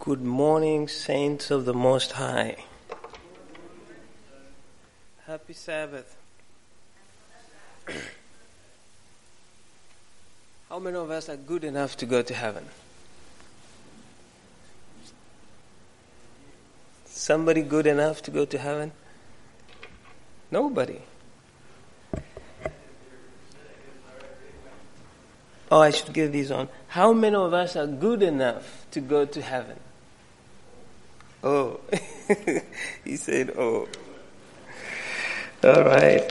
Good morning, saints of the Most High. Happy Sabbath. How many of us are good enough to go to heaven? Somebody good enough to go to heaven? Nobody. Oh, I should give these on. How many of us are good enough to go to heaven? Oh, he said, oh. All right.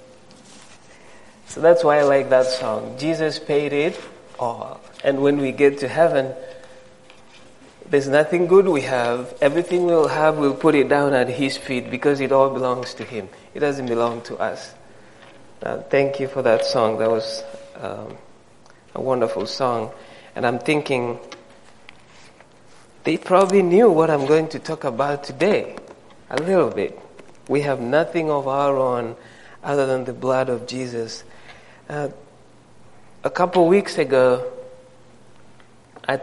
So that's why I like that song. Jesus paid it all. And when we get to heaven, there's nothing good we have. Everything we'll have, we'll put it down at His feet because it all belongs to Him. It doesn't belong to us. Thank you for that song. That was a wonderful song. And I'm thinking, they probably knew what I'm going to talk about today. A little bit. We have nothing of our own other than the blood of Jesus. A couple weeks ago, I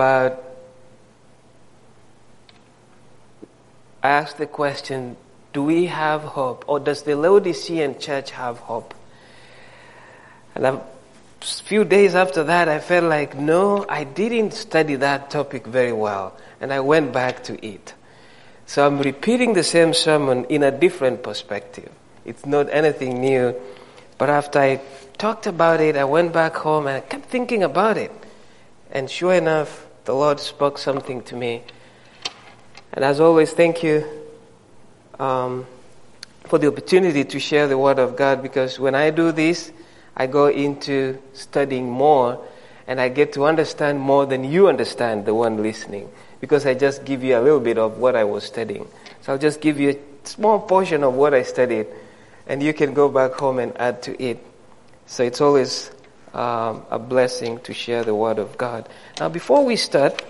asked the question, do we have hope? Or does the Laodicean church have hope? And a few days after that, I felt like, no, I didn't study that topic very well. And I went back to it. So I'm repeating the same sermon in a different perspective. It's not anything new. But after I talked about it, I went back home and I kept thinking about it. And sure enough, the Lord spoke something to me. And as always, thank you for the opportunity to share the Word of God, because when I do this, I go into studying more and I get to understand more than you understand, the one listening, because I just give you a little bit of what I was studying. So I'll just give you a small portion of what I studied and you can go back home and add to it. So it's always a blessing to share the Word of God. Now before we start,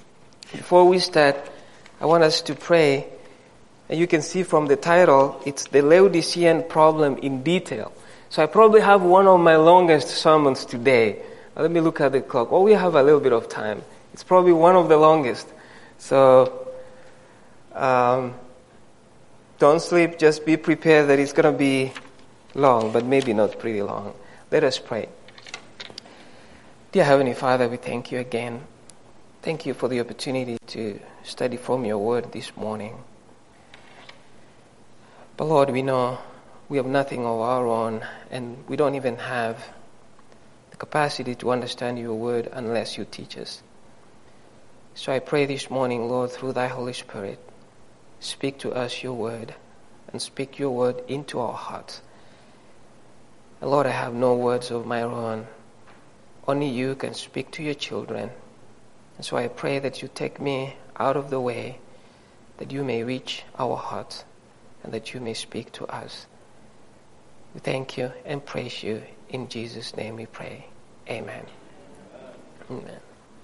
I want us to pray. And you can see from the title, it's the Laodicean problem in detail. So I probably have one of my longest sermons today. Let me look at the clock. Oh, we have a little bit of time. It's probably one of the longest. So don't sleep. Just be prepared that it's going to be long, but maybe not pretty long. Let us pray. Dear Heavenly Father, we thank you again. Thank you for the opportunity to study from your word this morning. But Lord, we know we have nothing of our own, and we don't even have the capacity to understand your word unless you teach us. So I pray this morning, Lord, through thy Holy Spirit, speak to us your word, and speak your word into our hearts. And Lord, I have no words of my own. Only you can speak to your children. And so I pray that you take me out of the way, that you may reach our hearts, and that you may speak to us. We thank you and praise you. In Jesus' name we pray. Amen. Amen.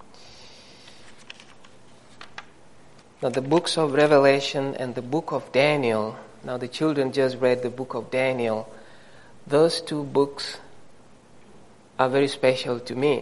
Now the books of Revelation and the book of Daniel, now the children just read the book of Daniel. Those two books are very special to me.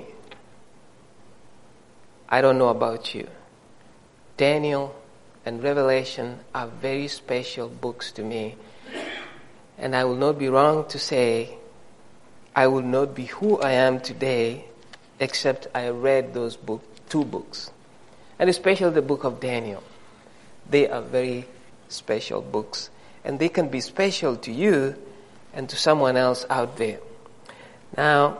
I don't know about you. Daniel and Revelation are very special books to me. And I will not be wrong to say I will not be who I am today except I read those two books. And especially the book of Daniel. They are very special books. And they can be special to you and to someone else out there. Now,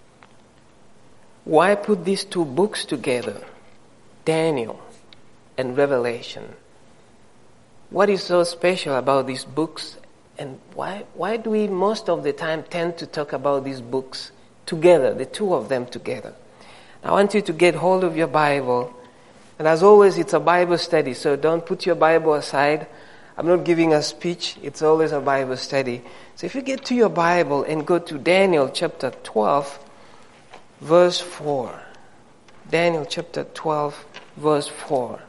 why put these two books together? Daniel and Revelation. What is so special about these books? And why do we most of the time tend to talk about these books together, the two of them together? I want you to get hold of your Bible. And as always, it's a Bible study, so don't put your Bible aside. I'm not giving a speech. It's always a Bible study. So if you get to your Bible and go to Daniel chapter 12, verse 4. Daniel chapter 12, verse 4.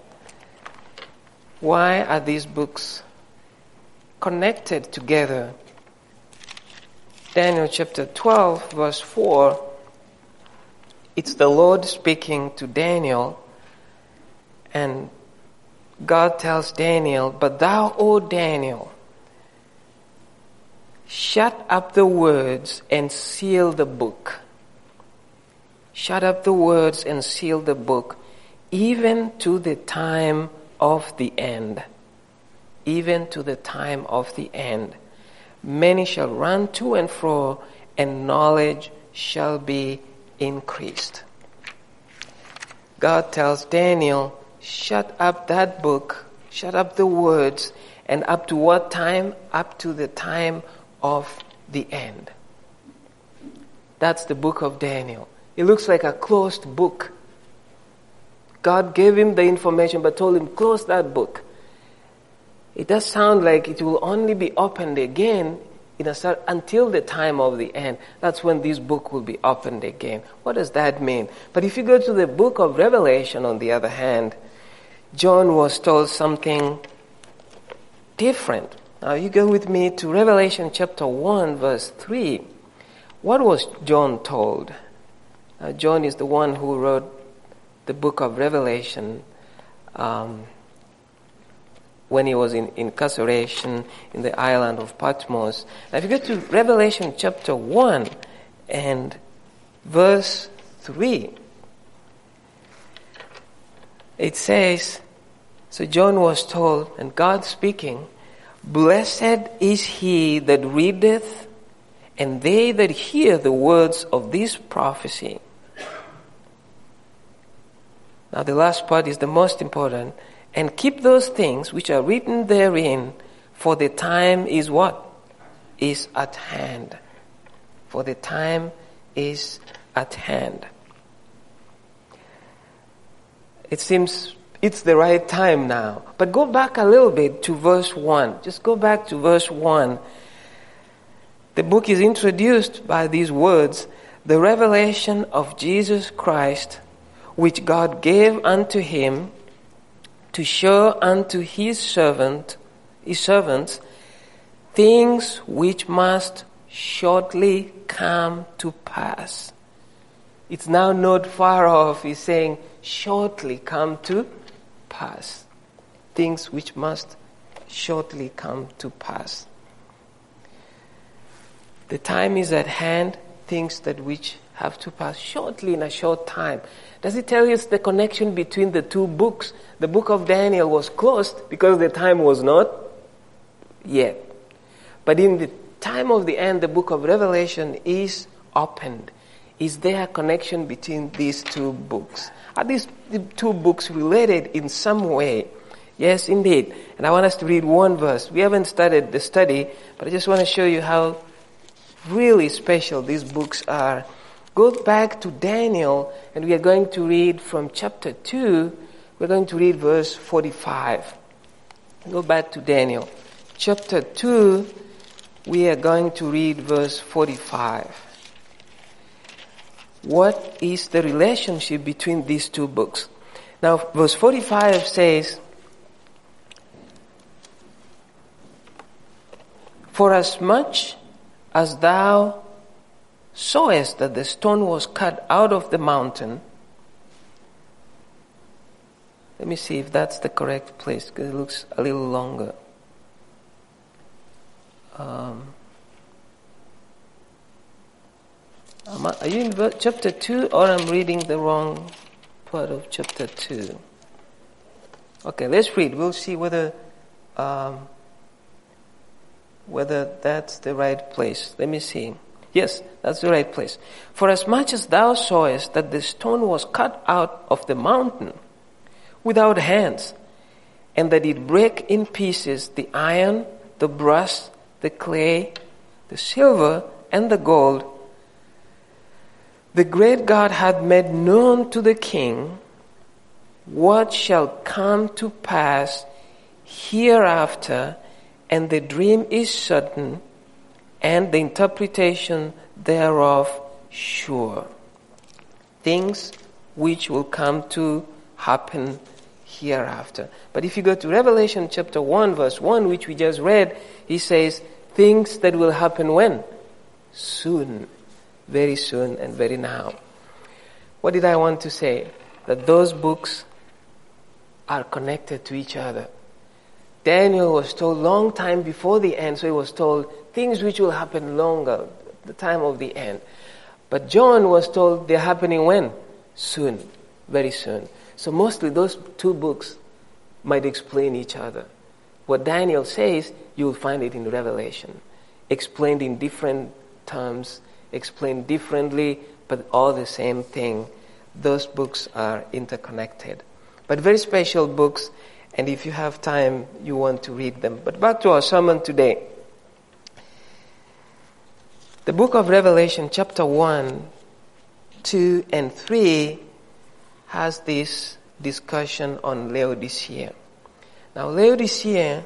Why are these books connected together? Daniel chapter 12, verse 4. It's the Lord speaking to Daniel, And God tells Daniel, "But thou, O Daniel, shut up the words and seal the book." Shut up the words and seal the book, even to the time of the end. Even to the time of the end. Many shall run to and fro, and knowledge shall be increased. God tells Daniel, shut up that book, shut up the words, and up to what time? Up to the time of the end. That's the book of Daniel. It looks like a closed book. God gave him the information but told him, close that book. It does sound like it will only be opened again until the time of the end. That's when this book will be opened again. What does that mean? But if you go to the book of Revelation, on the other hand, John was told something different. Now you go with me to Revelation chapter 1 verse 3. What was John told? John is the one who wrote the book of Revelation when he was in incarceration in the island of Patmos. Now if you go to Revelation chapter 1 and verse 3, it says, so John was told, and God speaking, "Blessed is he that readeth, and they that hear the words of this prophecy." Now the last part is the most important. "And keep those things which are written therein, for the time is what? Is at hand." For the time is at hand. It seems it's the right time now. But go back a little bit to verse 1. Just go back to verse 1. The book is introduced by these words, "The revelation of Jesus Christ, which God gave unto him to show unto his servants, things which must shortly come to pass." It's now not far off. He's saying, shortly come to pass. Things which must shortly come to pass. The time is at hand, things that which have to pass shortly, in a short time. Does it tell us the connection between the two books? The book of Daniel was closed because the time was not yet. But in the time of the end, the book of Revelation is opened. Is there a connection between these two books? Are these the two books related in some way? Yes, indeed. And I want us to read one verse. We haven't started the study, but I just want to show you how really special these books are. Go back to Daniel, and we are going to read from chapter 2. We're going to read verse 45. Go back to Daniel. Chapter 2, we are going to read verse 45. What is the relationship between these two books? Now, verse 45 says, "For as much as thou sawest that the stone was cut out of the mountain." Let me see if that's the correct place, because it looks a little longer. Are you in chapter 2, or I'm reading the wrong part of chapter 2? Okay, let's read. We'll see whether that's the right place. Let me see. Yes, that's the right place. "For as much as thou sawest that the stone was cut out of the mountain without hands, and that it brake in pieces the iron, the brass, the clay, the silver, and the gold, the great God hath made known to the king what shall come to pass hereafter, and the dream is certain, and the interpretation thereof sure." Things which will come to happen hereafter. But if you go to Revelation chapter 1 verse 1, which we just read, he says, things that will happen when? Soon. Very soon and very now. What did I want to say? That those books are connected to each other. Daniel was told long time before the end, so he was told things which will happen longer, the time of the end. But John was told they're happening when? Soon, very soon. So mostly those two books might explain each other. What Daniel says, you will find it in Revelation, explained in different terms, explained differently, but all the same thing. Those books are interconnected. But very special books, and if you have time, you want to read them. But back to our sermon today. The book of Revelation, chapter 1, 2, and 3 has this discussion on Laodicea. Now, Laodicea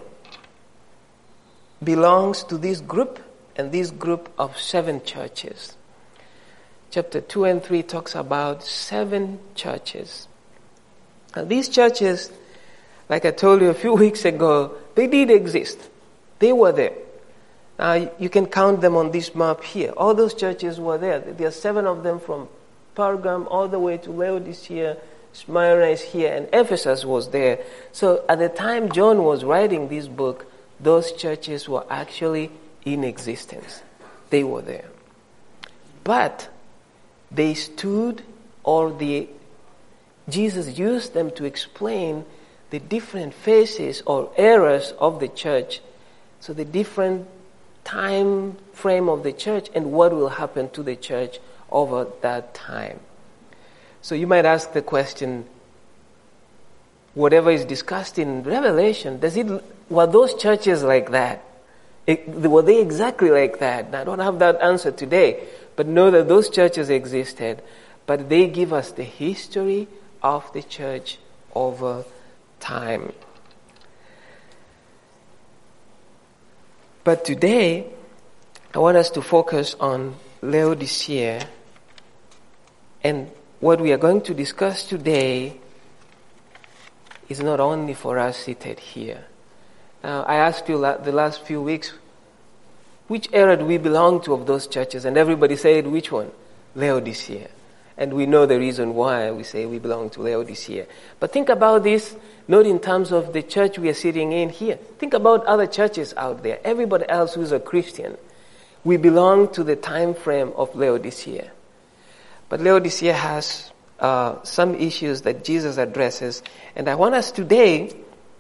belongs to this group, and this group of 7 churches. Chapter 2 and 3 talks about 7 churches. Now, these churches, like I told you a few weeks ago, they did exist. They were there. Now, you can count them on this map here. All those churches were there. There are 7 of them from Pergamum all the way to Laodicea. Smyrna is here, and Ephesus was there. So at the time John was writing this book, those churches were actually in existence. They were there. But they stood, or Jesus used them to explain the different phases or eras of the church. So the different time frame of the church and what will happen to the church over that time. So you might ask the question, whatever is discussed in Revelation, were those churches like that? Were they exactly like that? Now, I don't have that answer today, but know that those churches existed, but they give us the history of the church over time. But today, I want us to focus on Laodicea, and what we are going to discuss today is not only for us seated here. Now, I asked you the last few weeks, which era do we belong to of those churches? And everybody said, which one? Laodicea. And we know the reason why we say we belong to Laodicea. But think about this, not in terms of the church we are sitting in here. Think about other churches out there. Everybody else who's a Christian. We belong to the time frame of Laodicea. But Laodicea has some issues that Jesus addresses. And I want us today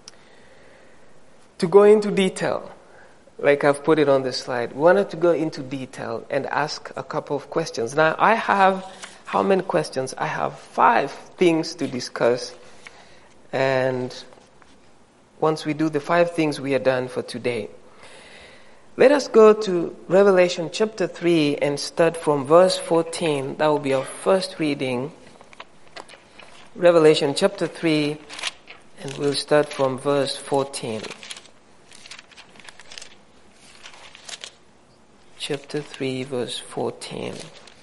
to go into detail. Like I've put it on the slide. We wanted to go into detail and ask a couple of questions. Now, I have, how many questions? I have 5 things to discuss. And once we do the 5 things, we are done for today. Let us go to Revelation chapter 3 and start from verse 14. That will be our first reading. Revelation chapter 3, and we'll start from verse 14. Chapter 3, verse 14.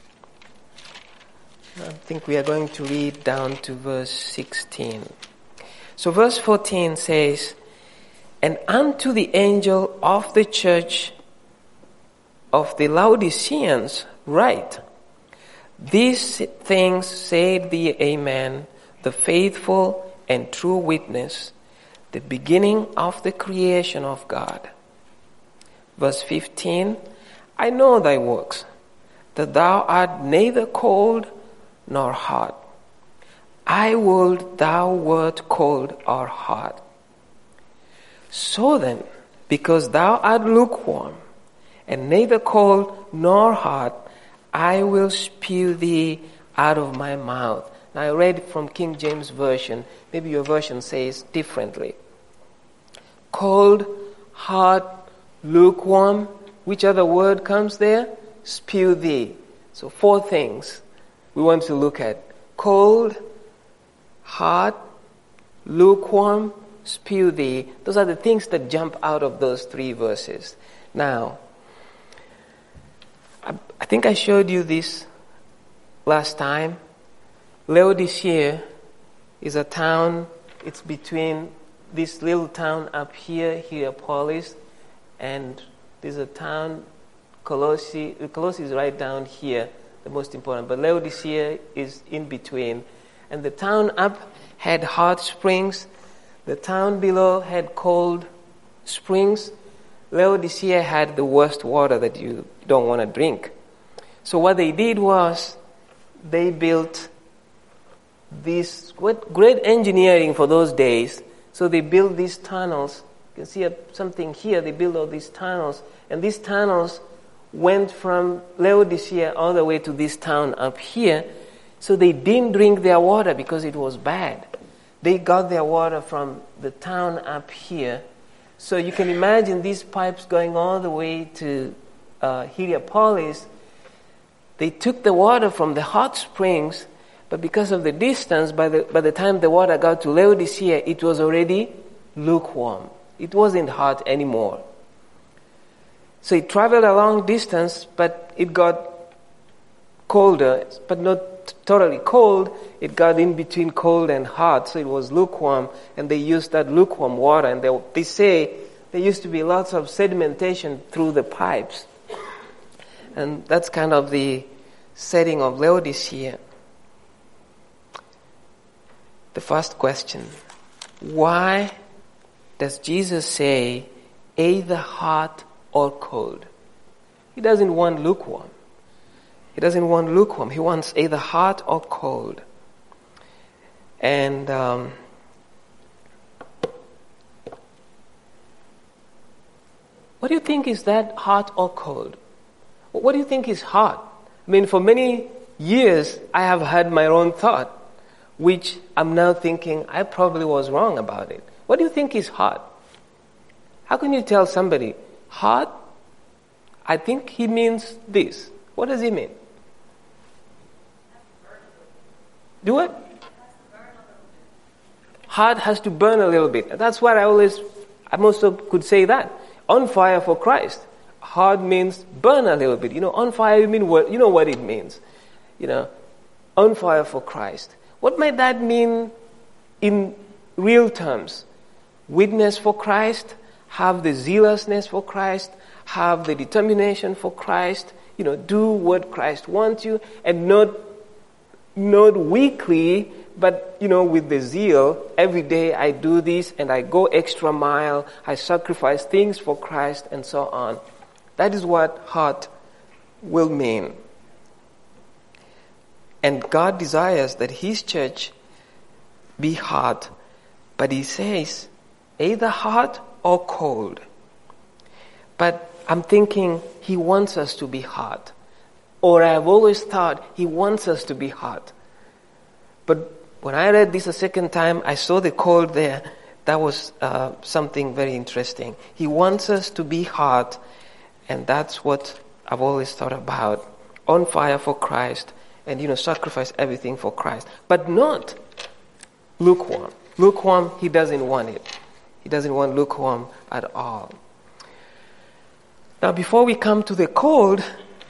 I think we are going to read down to verse 16. So verse 14 says, "And unto the angel of the church of the Laodiceans write, These things said the Amen, the faithful and true witness, the beginning of the creation of God." Verse 15, "I know thy works, that thou art neither cold nor hot. I would thou wert cold or hot. So then, because thou art lukewarm, and neither cold nor hot, I will spew thee out of my mouth." Now I read from King James Version. Maybe your version says differently. Cold, hot, lukewarm. Which other word comes there? Spew thee. So 4 things we want to look at. Cold, hot, lukewarm, spew thee. Those are the things that jump out of those 3 verses. Now, I think I showed you this last time. Laodicea is a town. It's between this little town up here, Hierapolis, and there's a town, Colossae. Colossae is right down here, the most important. But Laodicea is in between. And the town up had hot springs. The town below had cold springs. Laodicea had the worst water that you don't want to drink. So what they did was they built this great engineering for those days. So they built these tunnels. You can see something here. They built all these tunnels. And these tunnels went from Laodicea all the way to this town up here. So they didn't drink their water because it was bad. They got their water from the town up here. So you can imagine these pipes going all the way to Heliopolis. They took the water from the hot springs, but because of the distance, by the time the water got to Laodicea, it was already lukewarm. It wasn't hot anymore. So it traveled a long distance, but it got colder, but not totally cold. It got in between cold and hot, so it was lukewarm, and they used that lukewarm water. And they say there used to be lots of sedimentation through the pipes. And that's kind of the setting of Laodicea. The first question, why does Jesus say either hot or cold? He doesn't want lukewarm. He doesn't want lukewarm. He wants either hot or cold. And what do you think is that, hot or cold? What do you think is hot? I mean, for many years, I have had my own thought, which I'm now thinking I probably was wrong about it. What do you think is hot? How can you tell somebody, hot? I think he means this. What does he mean? Do what? Hot has to burn a little bit. That's what I also could say that. On fire for Christ. Hot means burn a little bit. On fire, you mean what? You know what it means. On fire for Christ. What might that mean in real terms? Witness for Christ, have the zealousness for Christ, have the determination for Christ, do what Christ wants you, and not weakly, but, with the zeal. Every day I do this and I go extra mile, I sacrifice things for Christ and so on. That is what hot will mean. And God desires that His church be hot, but He says either hot or cold. But I'm thinking He wants us to be hot. Or I've always thought He wants us to be hot. But when I read this a second time, I saw the cold there. That was something very interesting. He wants us to be hot, and that's what I've always thought about. On fire for Christ, and sacrifice everything for Christ. But not lukewarm. Lukewarm, He doesn't want it. He doesn't want lukewarm at all. Now, before we come to the cold,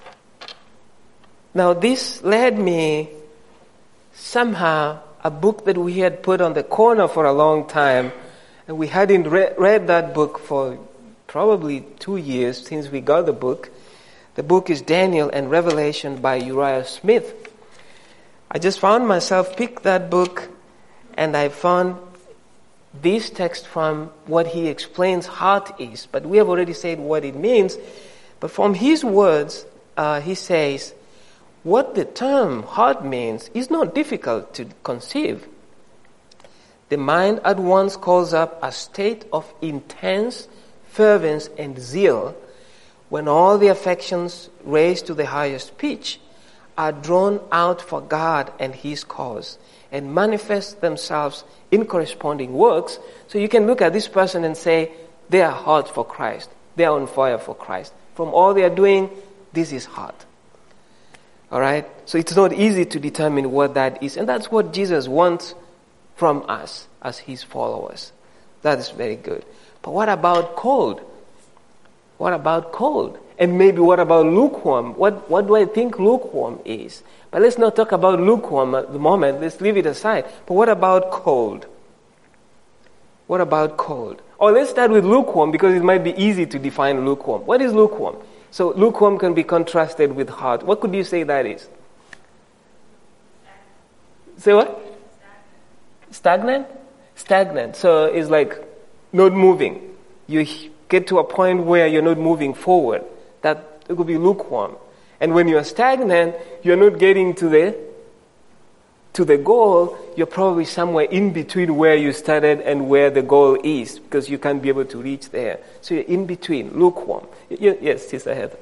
now this led me somehow a book that we had put on the corner for a long time, and we hadn't read that book for probably 2 years since we got the book. The book is Daniel and Revelation by Uriah Smith. I just found myself pick that book, and I found this text from what he explains heart is. But we have already said what it means. But from his words, he says, what the term heart means is not difficult to conceive. The mind at once calls up a state of intense fervence and zeal when all the affections raised to the highest pitch are drawn out for God and His cause and manifest themselves in corresponding works. So you can look at this person and say, they are hot for Christ. They are on fire for Christ. From all they are doing, this is hot. All right? So it's not easy to determine what that is. And that's what Jesus wants from us as His followers. That is very good. But what about cold? What about cold? And maybe what about lukewarm? What do I think lukewarm is? But let's not talk about lukewarm at the moment. Let's leave it aside. But what about cold? What about cold? Or let's start with lukewarm because it might be easy to define lukewarm. What is lukewarm? So lukewarm can be contrasted with hot. What could you say that is? Say what? Stagnant? stagnant. So it's like not moving. You get to a point where you're not moving forward. That it could be lukewarm. And when you're stagnant, you're not getting to the goal. You're probably somewhere in between where you started and where the goal is, because you can't be able to reach there. So you're in between, lukewarm. Yes, Sister Heather.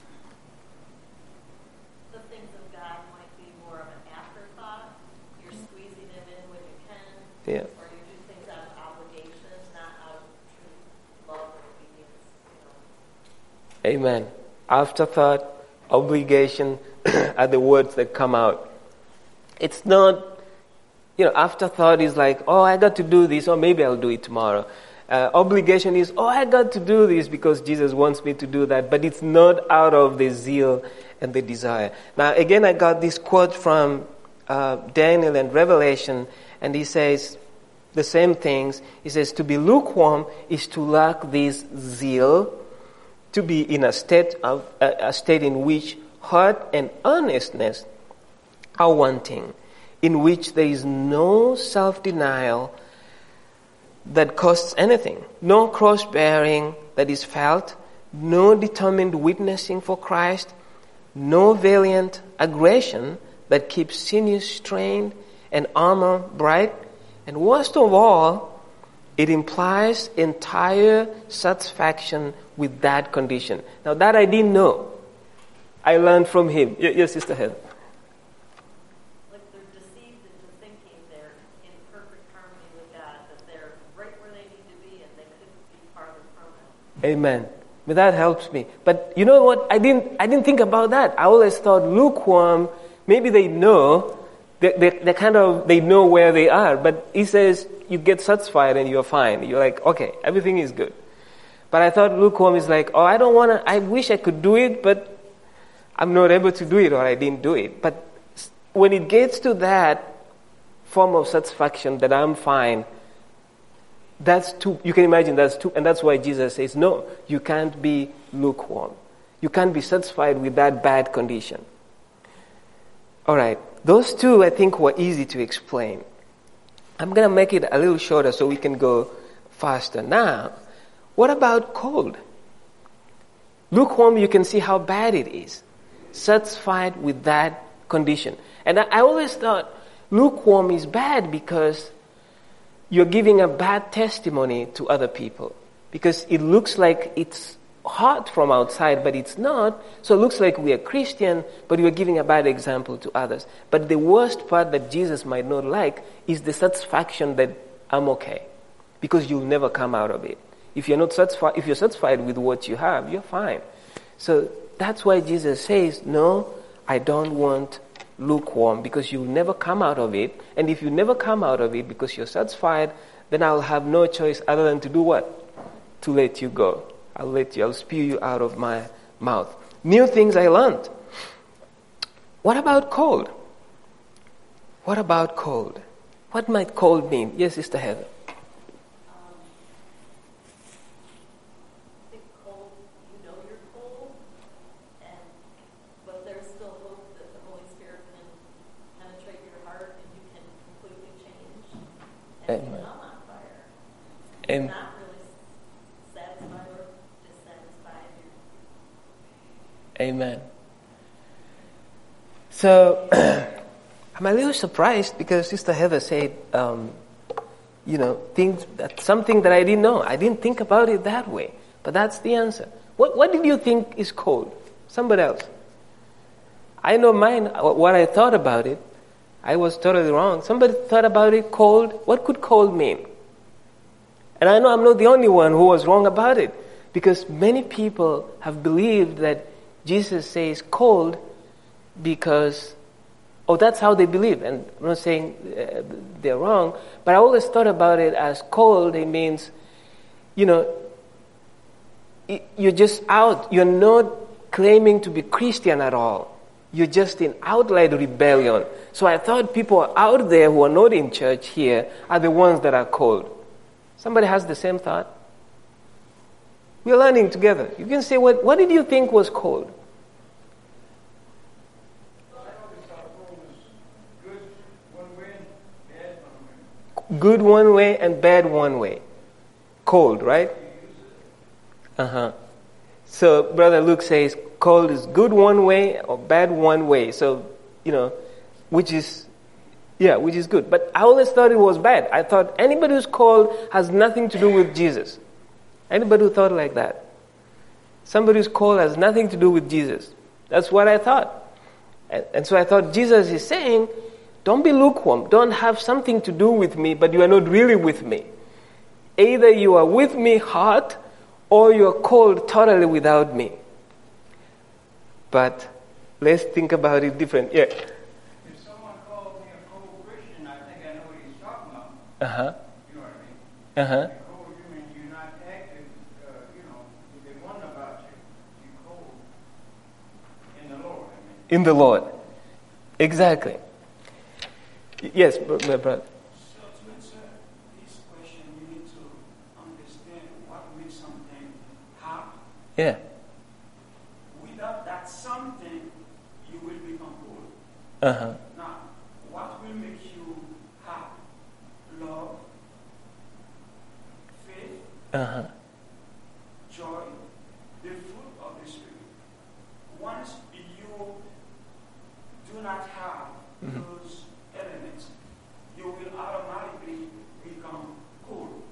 The things of God might be more of an afterthought. You're squeezing it in when you can. Yeah. Or you do things out of obligation, not out of true love or obedience. Amen. Afterthought, obligation are the words that come out. It's not, afterthought is like, oh, I got to do this, or maybe I'll do it tomorrow. Obligation is, oh, I got to do this because Jesus wants me to do that, but it's not out of the zeal and the desire. Now, again, I got this quote from Daniel and Revelation, and he says the same things. He says, to be lukewarm is to lack this zeal, to be in a state in which heart and earnestness are wanting, in which there is no self-denial that costs anything, no cross-bearing that is felt, no determined witnessing for Christ, no valiant aggression that keeps sinews strained and armor bright, and worst of all, it implies entire satisfaction with that condition. Now that I didn't know. I learned from him. Yes, Sister Heather. Like they're deceived into thinking they're in perfect harmony with God, that they're right where they need to be and they couldn't be farther from it. Amen. But that helps me. But you know what? I didn't think about that. I always thought lukewarm, maybe they know, they know where they are. But he says you get satisfied and you're fine. You're like, okay, everything is good. But I thought lukewarm is like, oh, I wish I could do it, but I'm not able to do it, or I didn't do it. But when it gets to that form of satisfaction that I'm fine, that's too, you can imagine that's too, and that's why Jesus says, no, you can't be lukewarm. You can't be satisfied with that bad condition. All right, those two I think were easy to explain. I'm going to make it a little shorter so we can go faster. Now, what about cold? Lukewarm, you can see how bad it is. Satisfied with that condition. And I always thought lukewarm is bad because you're giving a bad testimony to other people. Because it looks like it's hot from outside, but it's not. So it looks like we are Christian, but we're giving a bad example to others. But the worst part that Jesus might not like is the satisfaction that I'm okay. Because you'll never come out of it. If you're satisfied with what you have, you're fine. So that's why Jesus says, no, I don't want lukewarm, because you'll never come out of it. And if you never come out of it because you're satisfied, then I'll have no choice other than to do what? To let you go. I'll spew you out of my mouth. New things I learned. What about cold? What about cold? What might cold mean? Yes, Sister Heather. Amen. Amen. Not really satisfied or dissatisfied. Amen. So, I'm a little surprised because Sister Heather said, something that I didn't know. I didn't think about it that way. But that's the answer. What did you think is cold? Somebody else. I know mine, what I thought about it. I was totally wrong. Somebody thought about it, cold. What could cold mean? And I know I'm not the only one who was wrong about it, because many people have believed that Jesus says cold because, that's how they believe. And I'm not saying they're wrong, but I always thought about it as cold. It means, you're just out. You're not claiming to be Christian at all. You're just in outline rebellion. So I thought people out there who are not in church here are the ones that are cold. Somebody has the same thought? We're learning together. You can say, what did you think was cold? good one way and bad one way. Cold, right? So Brother Luke says cold is good one way or bad one way. So, which is good. But I always thought it was bad. I thought anybody who's cold has nothing to do with Jesus. Anybody who thought like that? Somebody who's cold has nothing to do with Jesus. That's what I thought. And so I thought Jesus is saying, don't be lukewarm. Don't have something to do with me, but you are not really with me. Either you are with me hot, or you are cold totally without me. But let's think about it different. Yeah. If someone calls me a cold Christian, I think I know what he's talking about. You know what I mean? Cold, you mean you're not active, if they wonder about you, you're cold in the Lord. In the Lord. Exactly. Yes, brother. So to answer this question, you need to understand what makes something hot. Yeah. Without that something, you will become cold. Now, what will make you hot? Love, faith, joy, the fruit of the Spirit. Once you do not have those elements, you will automatically become cold.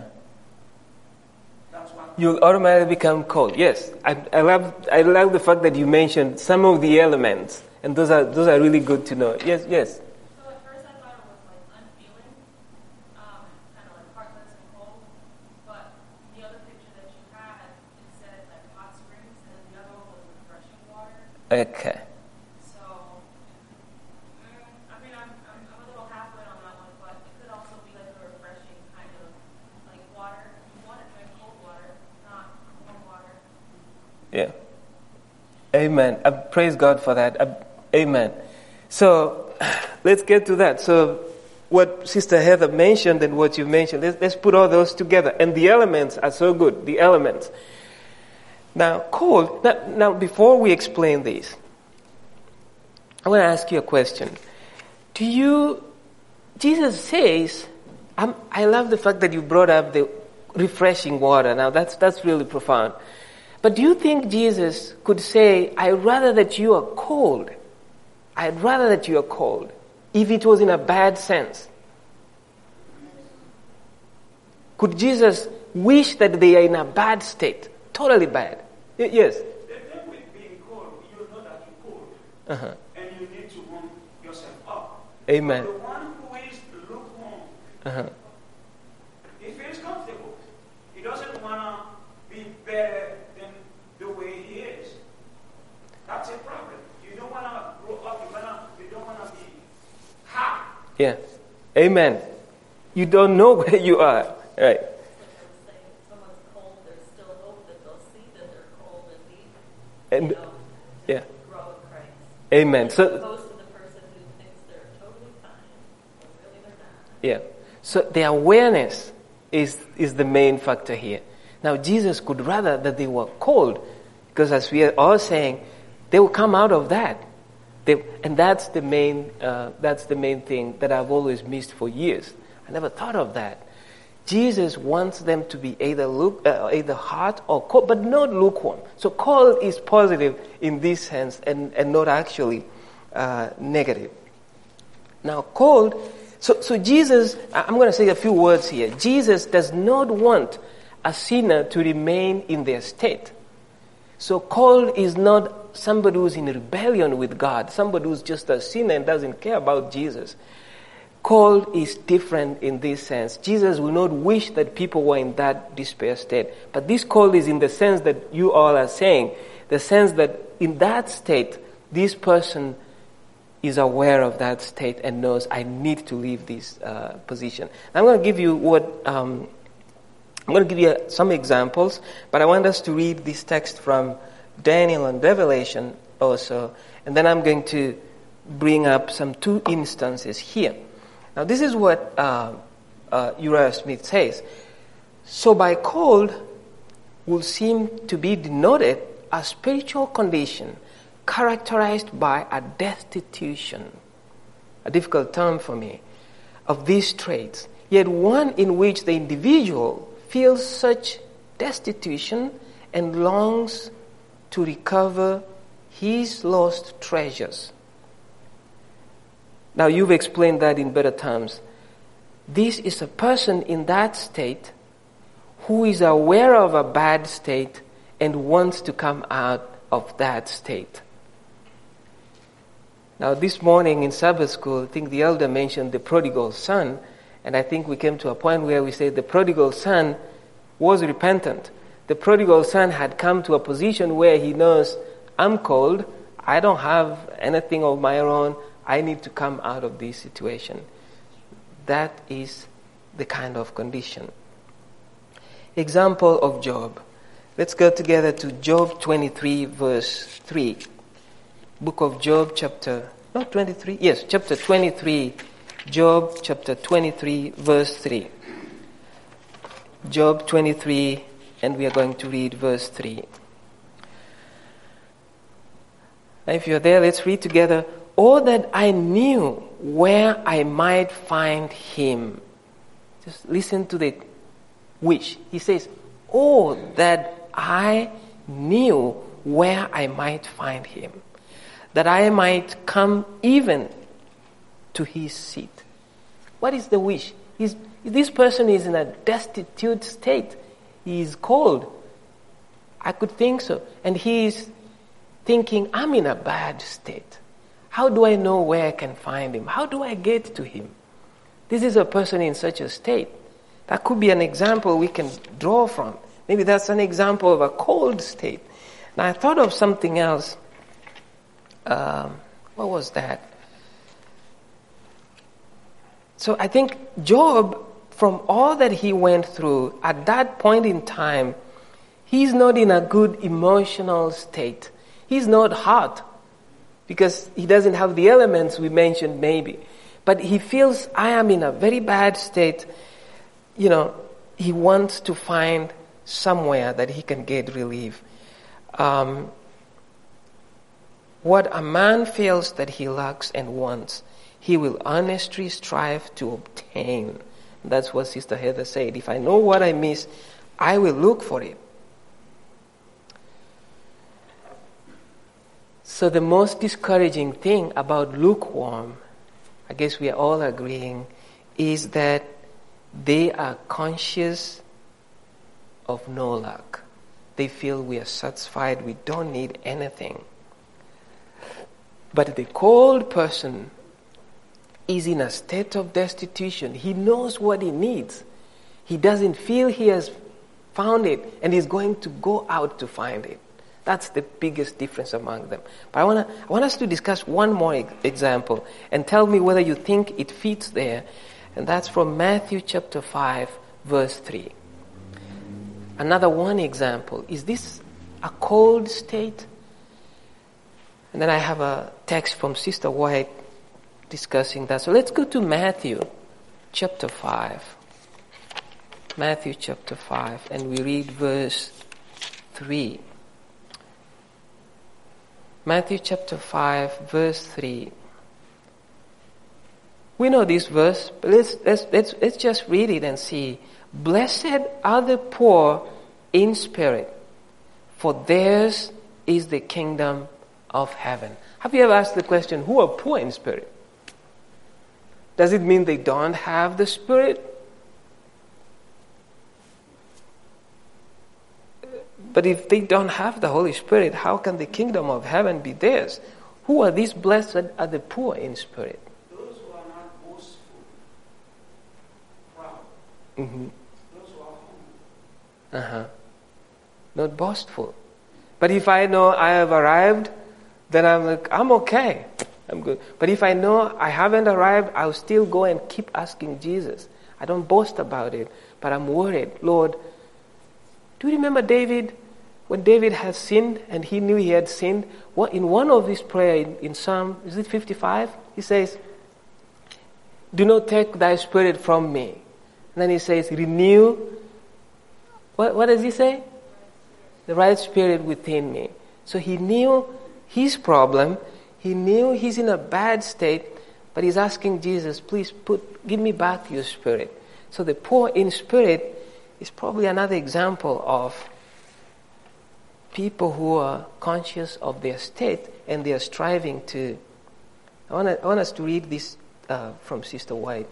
That's what You automatically become cold. Yes, I love the fact that you mentioned some of the elements, and those are really good to know. Yes. So at first I thought it was like unfeeling, kind of like heartless and cold. But the other picture that you had, it said like hot springs, and the other one was refreshing water. Okay. So, I mean, I'm a little halfway on that one, but it could also be like a refreshing kind of like water. You want to drink cold water, not warm water. Yeah. Amen. Praise God for that. Amen. So let's get to that. So what Sister Heather mentioned and what you mentioned, let's put all those together. And the elements are so good. The elements. Now, cold. Now, before we explain this, I want to ask you a question. Jesus says, I love the fact that you brought up the refreshing water. Now, that's really profound. But do you think Jesus could say, I'd rather that you are cold? I'd rather that you are cold, if it was in a bad sense. Could Jesus wish that they are in a bad state? Totally bad. Yes. The thing with being cold, you know that you're cold. And you need to warm yourself up. Amen. But the one who is lukewarm, he feels comfortable. He doesn't want to be better than the way he is. That's a problem. You don't want to grow up. You don't want to be hot. Yeah. Amen. You don't know where you are. Right. Like I was saying, if someone's cold, there's still hope that they'll see that they're cold and weak. And yeah. Grow in Christ. Amen. As So opposed to the person who thinks they're totally fine, but really they're not. yeah. So the awareness is the main factor here. Now Jesus could rather that they were cold, because as we are all saying, they will come out of that. And that's the main thing that I've always missed for years. I never thought of that. Jesus wants them to be either hot or cold, but not lukewarm. So cold is positive in this sense and not actually negative. Now cold, so Jesus, I'm going to say a few words here. Jesus does not want a sinner to remain in their state. So cold is not somebody who's in rebellion with God, somebody who's just a sinner and doesn't care about Jesus. Cold is different in this sense. Jesus will not wish that people were in that despair state. But this cold is in the sense that you all are saying, the sense that in that state, this person is aware of that state and knows, I need to leave this position. I'm going to give you some examples, but I want us to read this text from Daniel and Revelation also, and then I'm going to bring up some two instances here. Now this is what Uriah Smith says. So by cold will seem to be denoted a spiritual condition characterized by a destitution, a difficult term for me, of these traits, yet one in which the individual feels such destitution and longs to recover his lost treasures. Now, you've explained that in better terms. This is a person in that state who is aware of a bad state and wants to come out of that state. Now, this morning in Sabbath school, I think the elder mentioned the prodigal son, and I think we came to a point where we said the prodigal son was repentant. The prodigal son had come to a position where he knows, I'm cold, I don't have anything of my own, I need to come out of this situation. That is the kind of condition. Example of Job. Let's go together to Job 23 verse 3. Book of Job chapter 23. Job chapter 23 verse 3. Job 23, and we are going to read verse 3. Now if you're there, let's read together. Oh, that I knew where I might find him. Just listen to the wish. He says, oh, that I knew where I might find him, that I might come even to his seat. What is the wish? This person is in a destitute state. He is cold. I could think so. And he is thinking, I'm in a bad state. How do I know where I can find him? How do I get to him? This is a person in such a state. That could be an example we can draw from. Maybe that's an example of a cold state. Now I thought of something else. What was that? So I think Job, from all that he went through, at that point in time, he's not in a good emotional state. He's not hot because he doesn't have the elements we mentioned maybe. But he feels, I am in a very bad state. You know, he wants to find somewhere that he can get relief. What a man feels that he lacks and wants, he will honestly strive to obtain. That's what Sister Heather said. If I know what I miss, I will look for it. So the most discouraging thing about lukewarm, I guess we are all agreeing, is that they are conscious of no luck. They feel we are satisfied, we don't need anything. But the cold person is in a state of destitution. He knows what he needs. He doesn't feel he has found it and he's going to go out to find it. That's the biggest difference among them. But I want us to discuss one more example and tell me whether you think it fits there. And that's from Matthew chapter 5, verse 3. Another one example. Is this a cold state? And then I have a text from Sister White discussing that. So let's go to Matthew chapter 5. Matthew chapter 5, and we read verse 3. Matthew chapter 5, verse 3. We know this verse, but let's just read it and see. Blessed are the poor in spirit, for theirs is the kingdom of heaven. Have you ever asked the question, who are poor in spirit? Does it mean they don't have the Spirit? But if they don't have the Holy Spirit, how can the kingdom of heaven be theirs? Who are these blessed are the poor in spirit? Those who are not boastful, proud. Mm-hmm. Those who are humble. Not boastful. But if I know I have arrived, then I'm okay. I'm good. But if I know I haven't arrived, I'll still go and keep asking Jesus. I don't boast about it, but I'm worried. Lord, do you remember David? When David had sinned and he knew he had sinned, in one of his prayers in Psalm, is it 55? He says, do not take thy spirit from me. And then he says, renew. What does he say? The right spirit within me. So he knew his problem. He knew he's in a bad state, but he's asking Jesus, please give me back your spirit. So the poor in spirit is probably another example of people who are conscious of their state and they are striving to. I want us to read this from Sister White.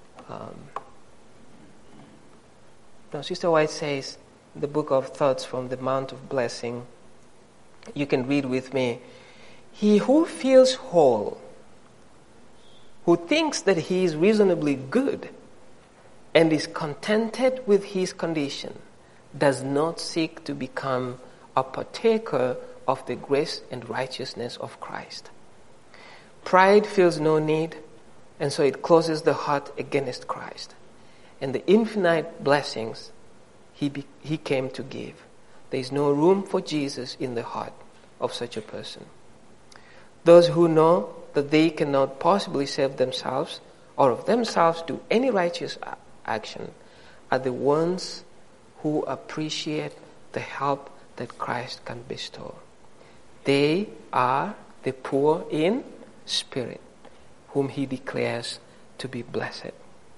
Sister White says, the book of Thoughts from the Mount of Blessing, you can read with me. He who feels whole, who thinks that he is reasonably good and is contented with his condition, does not seek to become a partaker of the grace and righteousness of Christ. Pride feels no need, and so it closes the heart against Christ and the infinite blessings he came to give. There is no room for Jesus in the heart of such a person. Those who know that they cannot possibly save themselves or of themselves do any righteous action are the ones who appreciate the help that Christ can bestow. They are the poor in spirit, whom he declares to be blessed.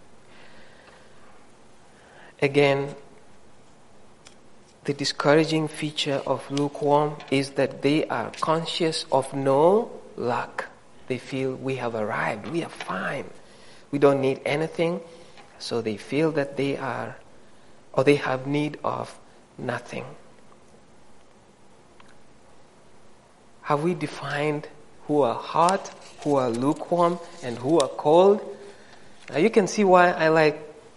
Again, the discouraging feature of lukewarm is that they are conscious of no lack. They feel we have arrived, we are fine, we don't need anything, so they feel that they are, or they have need of nothing. Have we defined who are hot, who are lukewarm, and who are cold? Now you can see why I like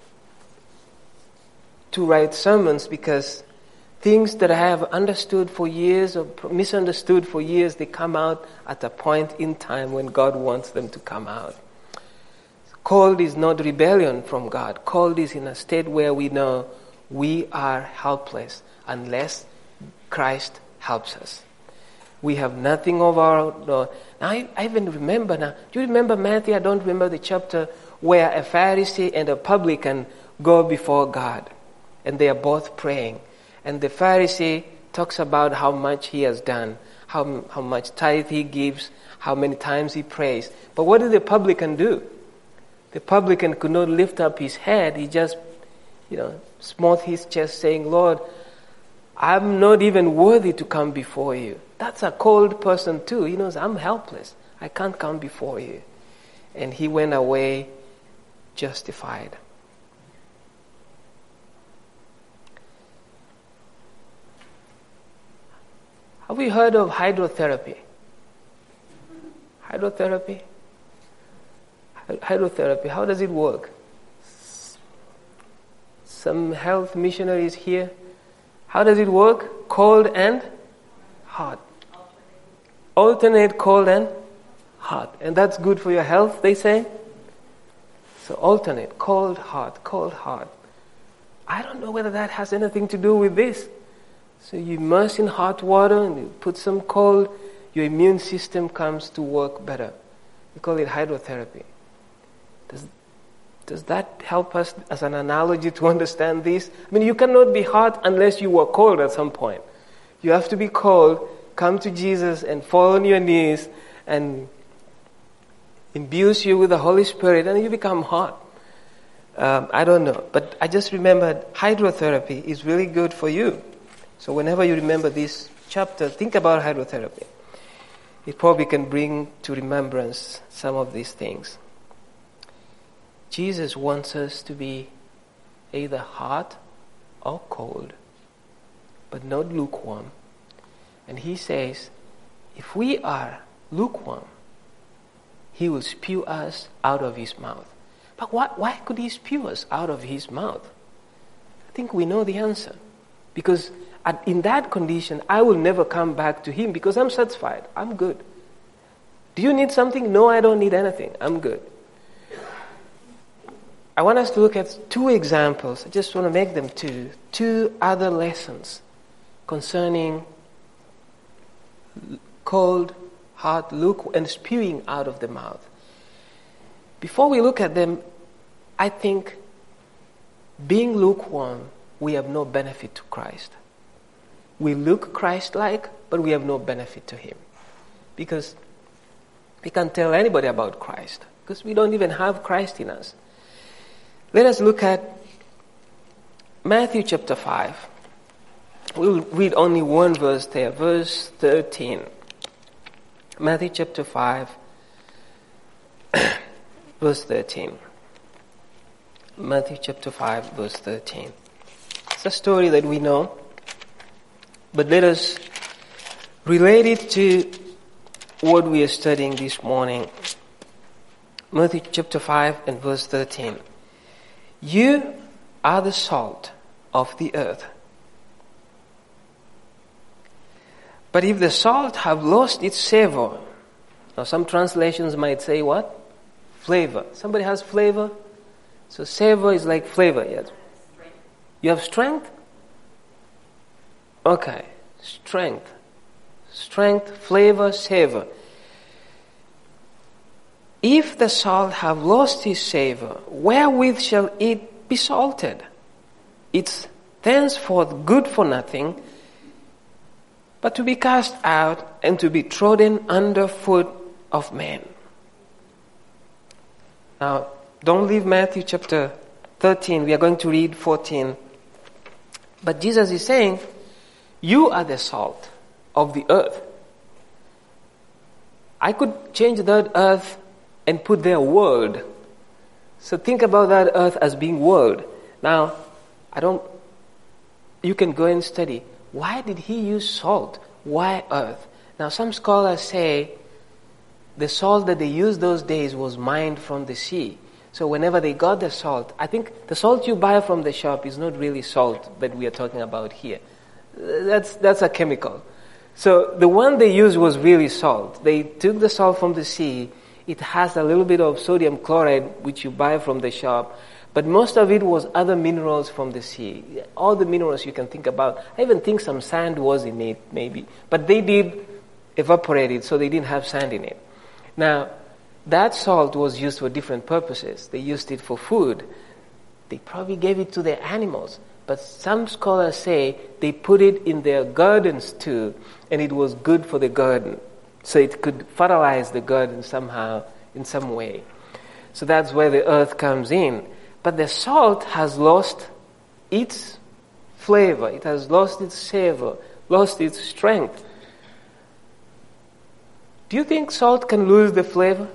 to write sermons, because things that I have understood for years or misunderstood for years, they come out at a point in time when God wants them to come out. Cold is not rebellion from God. Cold is in a state where we know we are helpless unless Christ helps us. We have nothing of our own. Now, I even remember now. Do you remember Matthew? I don't remember the chapter where a Pharisee and a publican go before God. And they are both praying. And the Pharisee talks about how much he has done, how much tithe he gives, how many times he prays. But what did the publican do? The publican could not lift up his head. He just, smote his chest saying, Lord, I'm not even worthy to come before you. That's a cold person too. He knows I'm helpless. I can't come before you. And he went away justified. Have we heard of hydrotherapy? Hydrotherapy? Hydrotherapy, how does it work? Some health missionaries here. How does it work? Cold and hot. Alternate cold and hot. And that's good for your health, they say? So alternate, cold, hot, cold, hot. I don't know whether that has anything to do with this. So you immerse in hot water and you put some cold, your immune system comes to work better. We call it hydrotherapy. Does that help us as an analogy to understand this? I mean, you cannot be hot unless you were cold at some point. You have to be cold, come to Jesus and fall on your knees and imbues you with the Holy Spirit and you become hot. I don't know, but I just remembered hydrotherapy is really good for you. So whenever you remember this chapter, think about hydrotherapy. It probably can bring to remembrance some of these things. Jesus wants us to be either hot or cold, but not lukewarm. And he says, if we are lukewarm, he will spew us out of his mouth. But why could he spew us out of his mouth? I think we know the answer. Because in that condition, I will never come back to him because I'm satisfied. I'm good. Do you need something? No, I don't need anything. I'm good. I want us to look at two examples. I just want to make them two other lessons concerning cold, hot, lukewarm, and spewing out of the mouth. Before we look at them, I think being lukewarm, we have no benefit to Christ. We look Christ-like, but we have no benefit to him. Because we can't tell anybody about Christ, because we don't even have Christ in us. Let us look at Matthew chapter 5. We'll read only one verse there, verse 13. Matthew chapter 5, verse 13. Matthew chapter 5, verse 13. It's a story that we know, but let us relate it to what we are studying this morning. Matthew chapter 5 and verse 13. You are the salt of the earth. But if the salt have lost its savor, now some translations might say what? Flavor. Somebody has flavor? So savor is like flavor. Yes. You have strength? Okay. Strength. Strength, flavor, savor. If the salt have lost its savor, wherewith shall it be salted? It's thenceforth good for nothing, but to be cast out and to be trodden under foot of men. Now, don't leave Matthew chapter 13. We are going to read 14. But Jesus is saying, you are the salt of the earth. I could change that earth and put there word. So think about that earth as being word. Now, you can go and study. Why did he use salt? Why earth? Now, some scholars say the salt that they used those days was mined from the sea. So whenever they got the salt, I think the salt you buy from the shop is not really salt that we are talking about here. That's a chemical. So the one they used was really salt. They took the salt from the sea. It has a little bit of sodium chloride, which you buy from the shop. But most of it was other minerals from the sea. All the minerals you can think about. I even think some sand was in it, maybe. But they did evaporate it, so they didn't have sand in it. Now, that salt was used for different purposes. They used it for food. They probably gave it to their animals. But some scholars say they put it in their gardens too, and it was good for the garden. So it could fertilize the garden somehow, in some way. So that's where the earth comes in. But the salt has lost its flavor. It has lost its savor, lost its strength. Do you think salt can lose the flavor?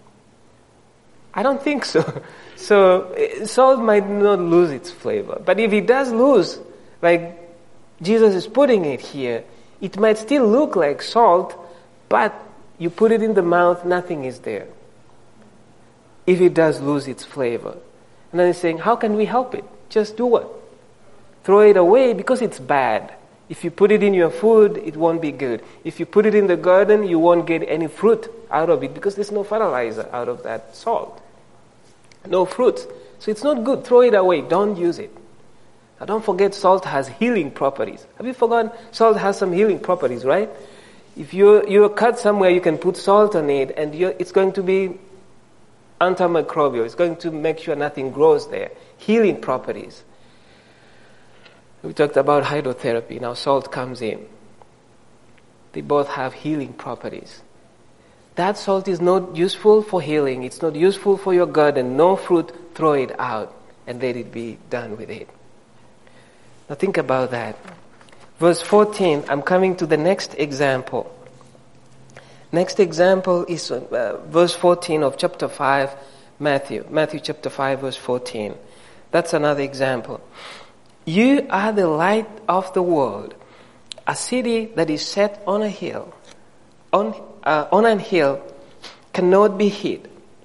I don't think so. So salt might not lose its flavor. But if it does lose, like Jesus is putting it here, it might still look like salt, but you put it in the mouth, nothing is there. If it does lose its flavor. And then he's saying, how can we help it? Just do what? Throw it away because it's bad. If you put it in your food, it won't be good. If you put it in the garden, you won't get any fruit out of it because there's no fertilizer out of that salt. No fruits. So it's not good. Throw it away. Don't use it. Now don't forget salt has healing properties. Have you forgotten? Salt has some healing properties, right? If you're cut somewhere, you can put salt on it and it's going to be antimicrobial. It's going to make sure nothing grows there. Healing properties. We talked about hydrotherapy. Now salt comes in. They both have healing properties. That salt is not useful for healing. It's not useful for your garden. No fruit, throw it out and let it be done with it. Now think about that. Verse 14, I'm coming to the next example. Next example is verse 14 of chapter 5, Matthew chapter 5, verse 14. That's another example. You are the light of the world. A city that is set on a hill, on an hill, cannot be hid.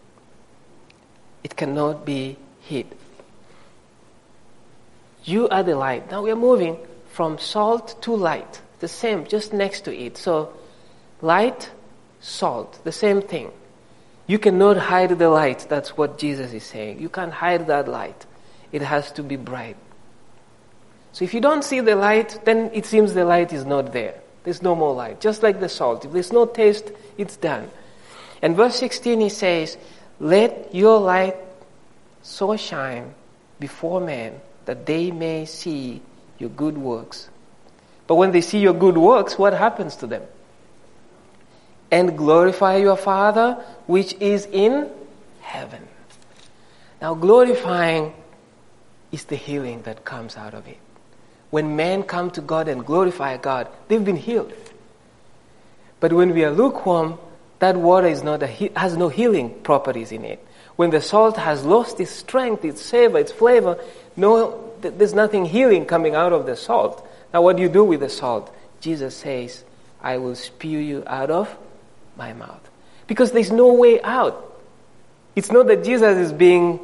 It cannot be hid. You are the light. Now we are moving from salt to light. The same, just next to it. So, light, salt, the same thing. You cannot hide the light. That's what Jesus is saying. You can't hide that light. It has to be bright. So if you don't see the light, then it seems the light is not there. There's no more light. Just like the salt. If there's no taste, it's done. And verse 16 he says, let your light so shine before men that they may see your good works. But when they see your good works, what happens to them? And glorify your Father which is in heaven. Now glorifying is the healing that comes out of it. When men come to God and glorify God, they've been healed. But when we are lukewarm, that water has no healing properties in it. When the salt has lost its strength, its savor, its flavor, there's nothing healing coming out of the salt. Now what do you do with the salt? Jesus says, I will spew you out of my mouth. Because there's no way out. It's not that Jesus is being,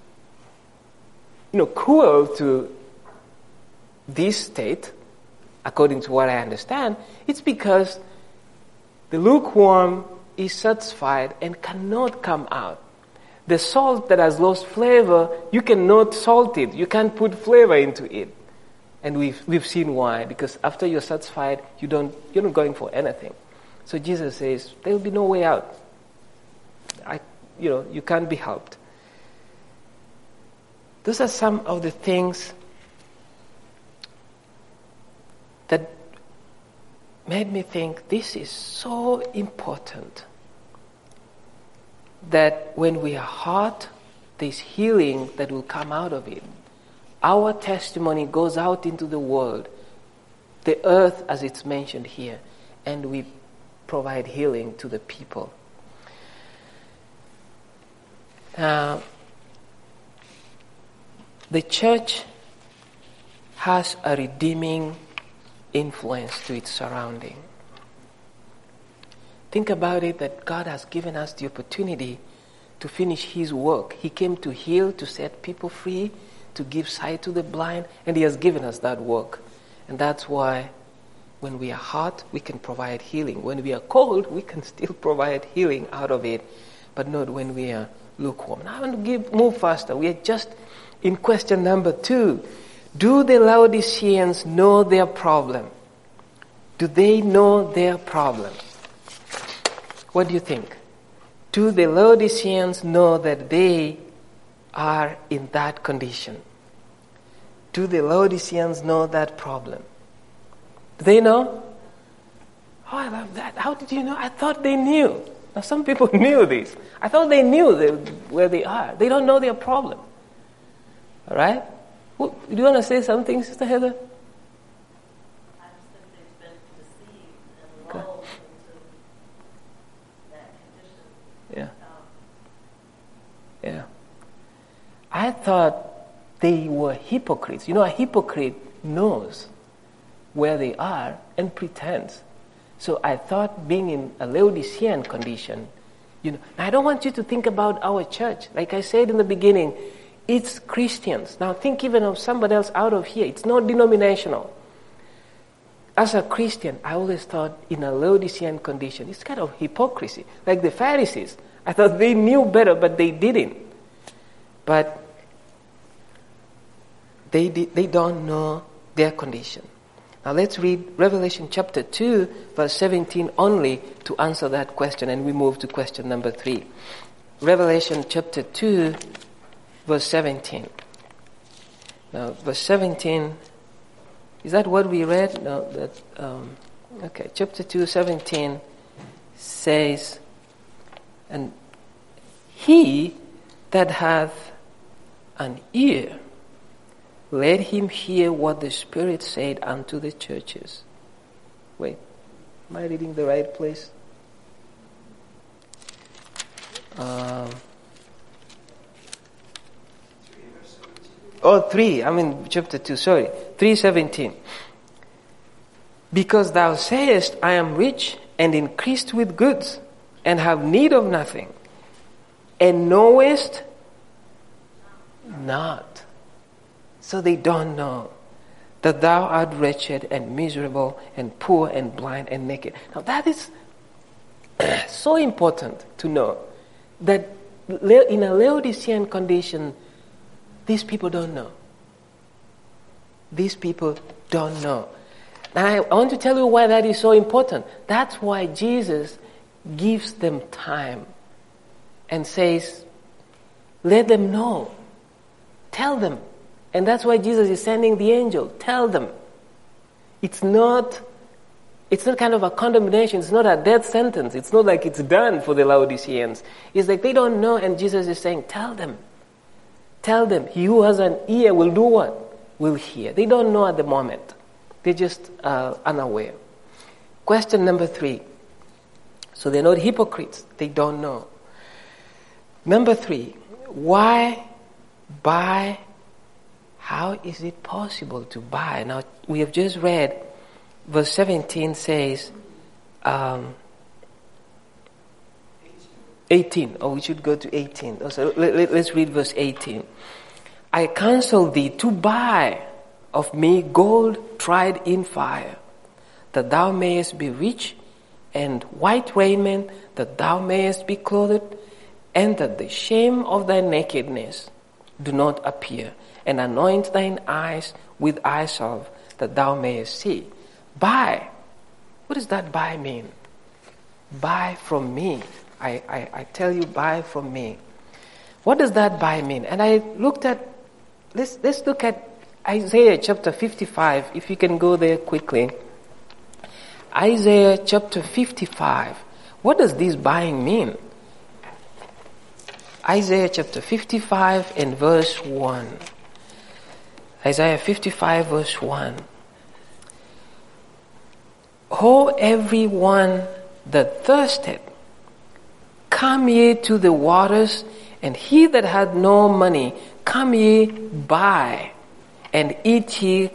cruel to this state, according to what I understand. It's because the lukewarm is satisfied and cannot come out. The salt that has lost flavor, you cannot salt it. You can't put flavor into it. And we've seen why. Because after you're satisfied, you're not going for anything. So Jesus says, there will be no way out. You can't be helped. Those are some of the things that made me think this is so important. That when we are hot, there's healing that will come out of it. Our testimony goes out into the world, the earth as it's mentioned here, and we provide healing to the people. The church has a redeeming influence to its surrounding. Think about it, that God has given us the opportunity to finish His work. He came to heal, to set people free, to give sight to the blind, and He has given us that work. And that's why when we are hot, we can provide healing. When we are cold, we can still provide healing out of it, but not when we are lukewarm. Now I want to move faster. We are just in question number 2. Do the Laodiceans know their problem? Do they know their problem? What do you think? Do the Laodiceans know that they are in that condition? Do the Laodiceans know that problem? Do they know? Oh, I love that. How did you know? I thought they knew. Now, some people knew this. I thought they knew where they are. They don't know their problem. All right? Do you want to say something, Sister Heather? I just think they've been deceived and lulled into that condition. Yeah. I thought they were hypocrites. A hypocrite knows where they are and pretends. So I thought being in a Laodicean condition, now I don't want you to think about our church. Like I said in the beginning, it's Christians. Now think even of somebody else out of here. It's not denominational. As a Christian, I always thought in a Laodicean condition, it's kind of hypocrisy. Like the Pharisees. I thought they knew better, but they didn't. But they don't know their condition. Now let's read Revelation chapter 2, verse 17 only to answer that question, and we move to question number 3. Revelation chapter 2, verse 17. Now, verse 17, is that what we read? No, okay, chapter 2, 17 says, and he that hath an ear, let him hear what the Spirit said unto the churches. Wait, am I reading the right place? 3, chapter 2, sorry. 3:17. Because thou sayest, I am rich and increased with goods, and have need of nothing, and knowest not. So they don't know that thou art wretched and miserable and poor and blind and naked. Now that is so important to know, that in a Laodicean condition, these people don't know. These people don't know. And I want to tell you why that is so important. That's why Jesus gives them time and says, let them know. Tell them. And that's why Jesus is sending the angel. Tell them. It's not kind of a condemnation. It's not a death sentence. It's not like it's done for the Laodiceans. It's like they don't know, and Jesus is saying, tell them. Tell them, he who has an ear will do what? Will hear. They don't know at the moment. They're just unaware. Question number 3. So they're not hypocrites. They don't know. Number 3. Why buy? How is it possible to buy? Now, we have just read, verse 17 says, 18. Oh, we should go to 18. So let's read verse 18. I counsel thee to buy of me gold tried in fire, that thou mayest be rich, and white raiment, that thou mayest be clothed, and that the shame of thy nakedness do not appear, and anoint thine eyes with eye salve, that thou mayest see. Buy. What does that buy mean? Buy from me. I tell you, buy from me. What does that buy mean? And I looked at, let's look at Isaiah chapter 55, if you can go there quickly. Isaiah chapter 55. What does this buying mean? Isaiah chapter 55 and verse 1. Isaiah 55 verse 1. Ho, everyone that thirsteth, come ye to the waters, and he that had no money, come ye buy, and eat ye.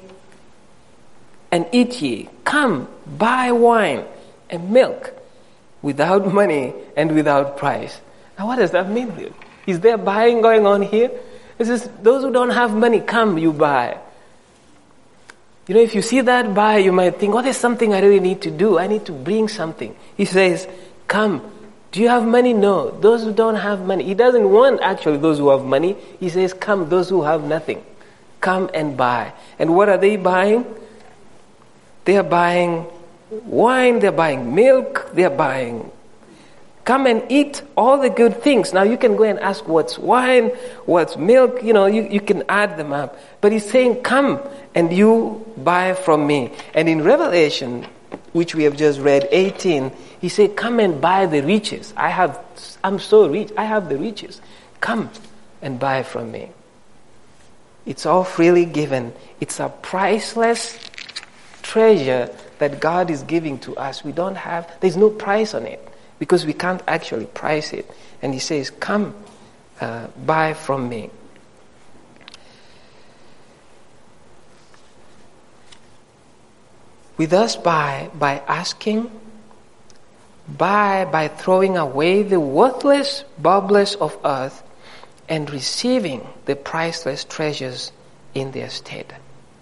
Come, buy wine and milk without money and without price. Now what does that mean? Is there buying going on here? It says, those who don't have money, come, you buy. You know, if you see that buy, you might think, oh, there's something I really need to do. I need to bring something. He says, come. Do you have money? No. Those who don't have money. He doesn't want actually those who have money. He says, come, those who have nothing. Come and buy. And what are they buying? They are buying wine, they're buying milk, they're buying. Come and eat all the good things. Now you can go and ask what's wine, what's milk, you can add them up. But he's saying, come and you buy from me. And in Revelation, which we have just read, 18, he said, come and buy the riches. I'm so rich, I have the riches. Come and buy from me. It's all freely given. It's a priceless treasure that God is giving to us. There's no price on it because we can't actually price it. And he says, come, buy from me. We thus buy by asking, buy by throwing away the worthless baubles of earth and receiving the priceless treasures in their stead.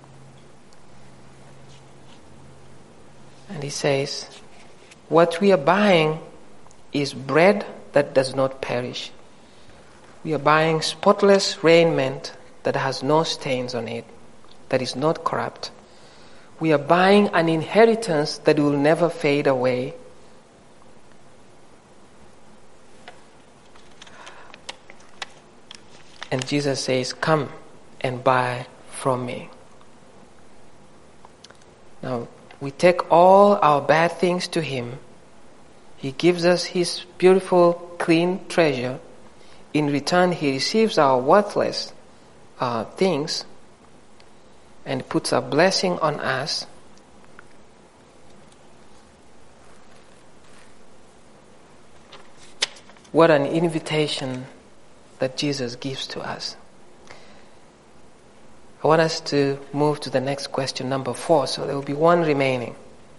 And he says, what we are buying is bread that does not perish. We are buying spotless raiment that has no stains on it, that is not corrupt. We are buying an inheritance that will never fade away. And Jesus says, come and buy from me. Now, we take all our bad things to him. He gives us his beautiful, clean treasure. In return, he receives our worthless things and puts a blessing on us. What an invitation that Jesus gives to us. I want us to move to the next question, number 4. So there will be one remaining.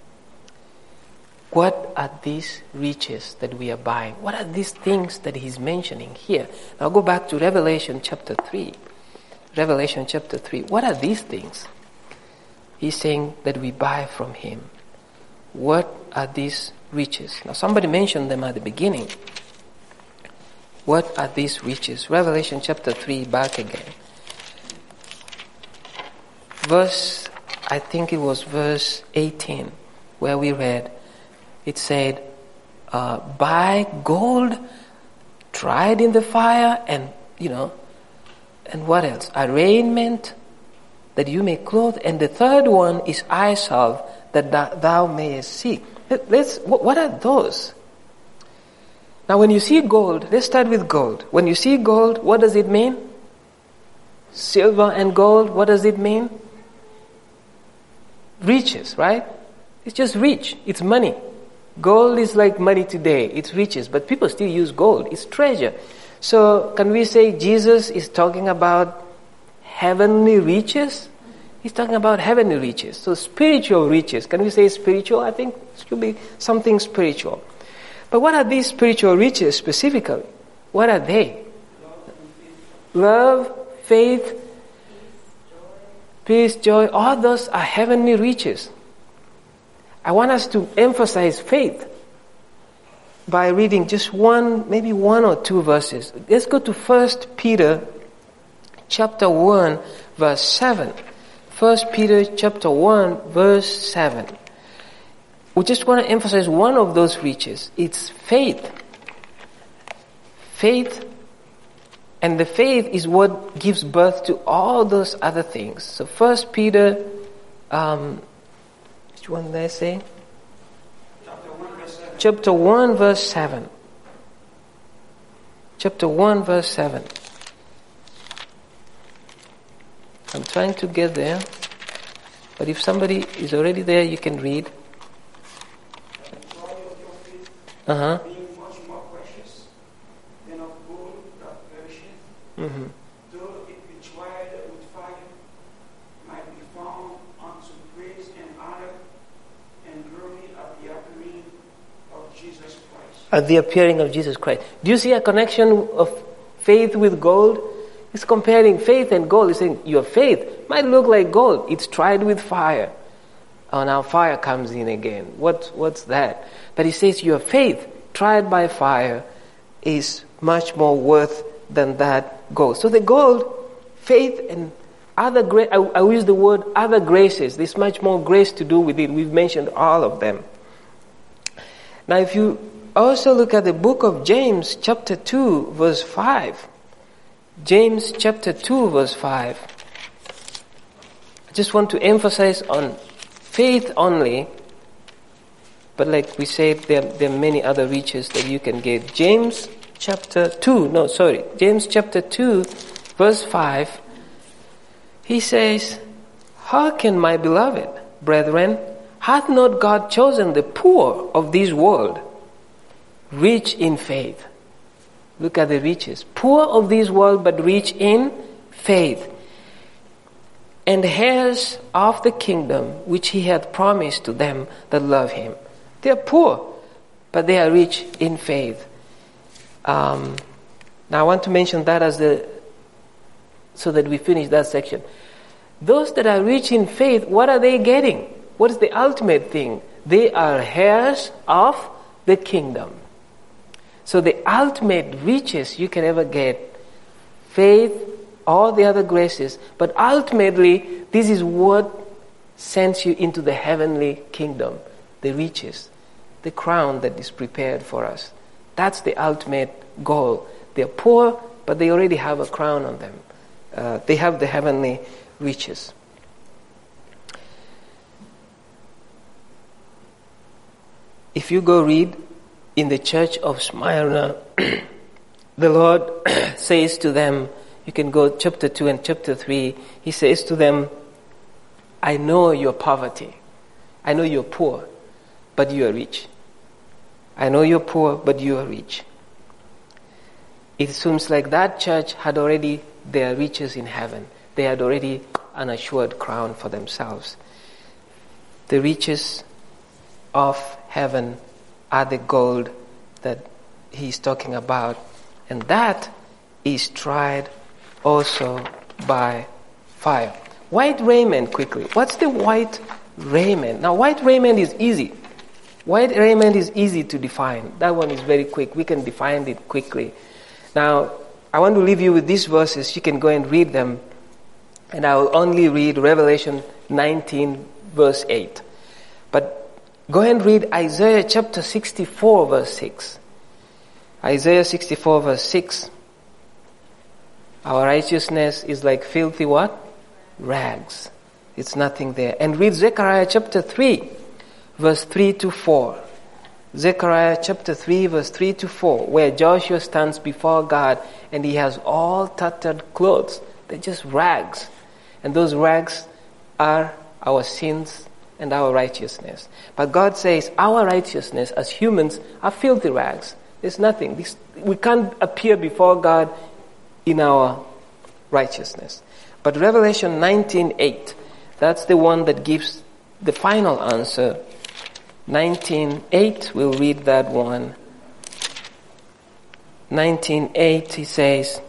What are these riches that we are buying? What are these things that he's mentioning here? Now go back to Revelation chapter 3. Revelation chapter 3. What are these things? He's saying that we buy from him. What are these riches? Now somebody mentioned them at the beginning. What are these riches? Revelation chapter 3, back again. I think it was verse 18, where we read, it said, buy gold tried in the fire and what else? A raiment that you may clothe. And the third one is eye salve that thou mayest see. What are those? Now when you see gold, let's start with gold. When you see gold, what does it mean? Silver and gold, what does it mean? Riches, right? It's just rich. It's money. Gold is like money today. It's riches, but people still use gold. It's treasure. So can we say Jesus is talking about heavenly riches? He's talking about heavenly riches. So spiritual riches. Can we say spiritual? I think it should be something spiritual. But what are these spiritual riches specifically? What are they? Love, faith, peace, joy. All those are heavenly riches. I want us to emphasize faith by reading just maybe one or two verses. Let's go to 1 Peter chapter 1 verse 7. 1 Peter chapter 1 verse 7. We just want to emphasize one of those riches. It's faith. Faith. And the faith is what gives birth to all those other things. So 1 Peter, which one did I say? Chapter 1 verse 7. Chapter 1 verse 7. I'm trying to get there. But if somebody is already there, you can read. Uh-huh. Being much more precious than of gold that perisheth, though it be tried with fire, might be found unto praise and honor and glory at the appearing of Jesus Christ. At the appearing of Jesus Christ. Do you see a connection of faith with gold? It's comparing faith and gold. He's saying your faith might look like gold. It's tried with fire. Oh, now fire comes in again. What's that? But he says your faith, tried by fire, is much more worth than that gold. So the gold, faith, and other grace, I use the word other graces. There's much more grace to do with it. We've mentioned all of them. Now if you also look at the book of James, chapter 2, verse 5. James chapter 2, verse 5. I just want to emphasize on faith only. But like we said, there are many other riches that you can get. James chapter 2, James chapter 2, verse 5. He says, "Hearken, my beloved brethren, hath not God chosen the poor of this world, rich in faith?" Look at the riches. Poor of this world, but rich in faith. "And heirs of the kingdom, which he hath promised to them that love him." They are poor, but they are rich in faith. Now I want to mention that so that we finish that section. Those that are rich in faith, what are they getting? What is the ultimate thing? They are heirs of the kingdom. So the ultimate riches you can ever get, faith, all the other graces, but ultimately this is what sends you into the heavenly kingdom, the riches, the crown that is prepared for us. That's the ultimate goal. They're poor, but they already have a crown on them. They have the heavenly riches. If you go read in the church of Smyrna, the Lord says to them, you can go chapter 2 and chapter 3, He says to them, "I know your poverty. I know you're poor, but you are rich. I know you're poor, but you are rich." It seems like that church had already their riches in heaven. They had already an assured crown for themselves. The riches of heaven are the gold that he's talking about. And that is tried also by fire. White raiment, quickly. What's the white raiment? Now, white raiment is easy. White raiment is easy to define. That one is very quick. We can define it quickly. Now, I want to leave you with these verses. You can go and read them. And I will only read Revelation 19, verse 8. But go and read Isaiah chapter 64, verse 6. Isaiah 64, verse 6. Our righteousness is like filthy what? Rags. It's nothing there. And read Zechariah chapter 3, verse 3 to 4. Zechariah chapter 3, verse 3 to 4, where Joshua stands before God and he has all tattered clothes, They're just rags. And those rags are our sins and our righteousness. But God says our righteousness as humans are filthy rags. There's nothing. We can't appear before God in our righteousness. But Revelation 19:8, that's the one that gives the final answer. 19:8, we'll read that one. 19:8, he says,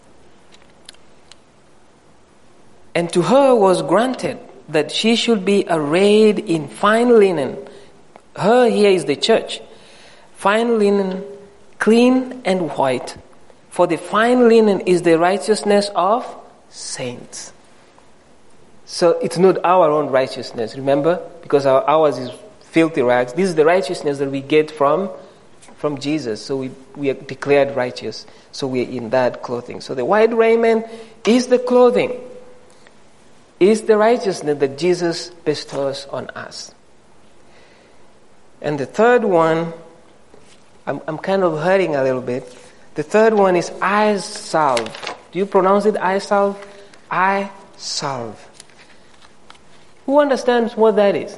"And to her was granted that she should be arrayed in fine linen." Her here is the church. "Fine linen, clean and white. For the fine linen is the righteousness of saints." So it's not our own righteousness, remember? Because ours is filthy rags. This is the righteousness that we get from Jesus. So we are declared righteous. So we are in that clothing. So the white raiment is the clothing, is the righteousness that Jesus bestows on us. And the third one, I'm kind of hurting a little bit. The third one is eye salve. Do you pronounce it eye salve? Eye salve. Who understands what that is?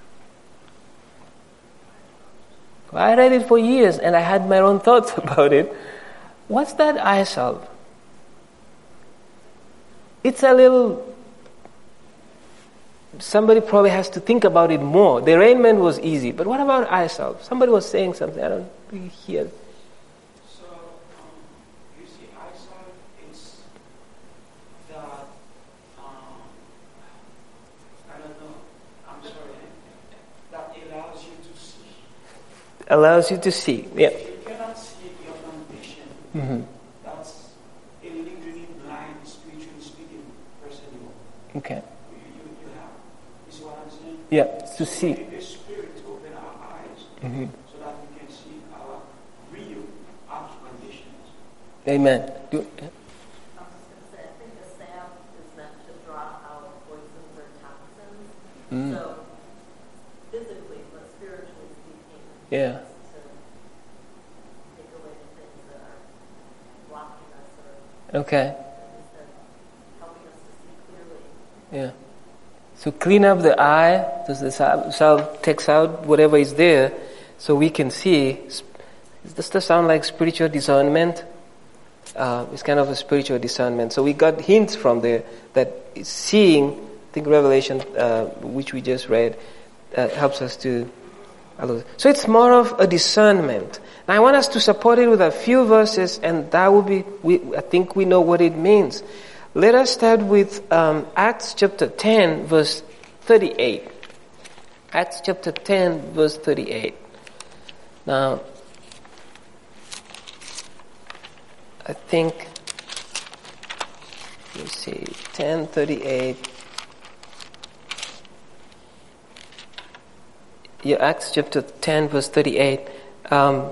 I read it for years and I had my own thoughts about it. What's that eye salve? It's a little... Somebody probably has to think about it more. The raiment was easy, but what about eye salve? Somebody was saying something. I don't really hear. So, you see, eye salve is that, I don't know, I'm sorry, that allows you to see. Allows you to see, yeah. If you cannot see your foundation, that's a legally blind, spiritually speaking person you are. Okay. You have. You see what I'm saying? Yeah, to see. We need the Spirit to open our eyes so that we can see our real actual conditions. Amen. I was just going to say, I think the salve is meant to draw out poisons or toxins. So, physically, but spiritually speaking, Yeah. it's to take away the things that are blocking us or, Okay. as you said, helping us to see clearly. Yeah. So clean up the eye, so the salve takes out whatever is there, so we can see. Does that sound like spiritual discernment? It's kind of a spiritual discernment. So we got hints from there that seeing, I think Revelation, which we just read, helps us to. So it's more of a discernment. Now I want us to support it with a few verses, and that will be. I think we know what it means. Let us start with Acts chapter 10, verse 38. Acts chapter 10, verse 38. Now, I think, let me see, 10:38. Yeah, Acts chapter 10, verse 38. We're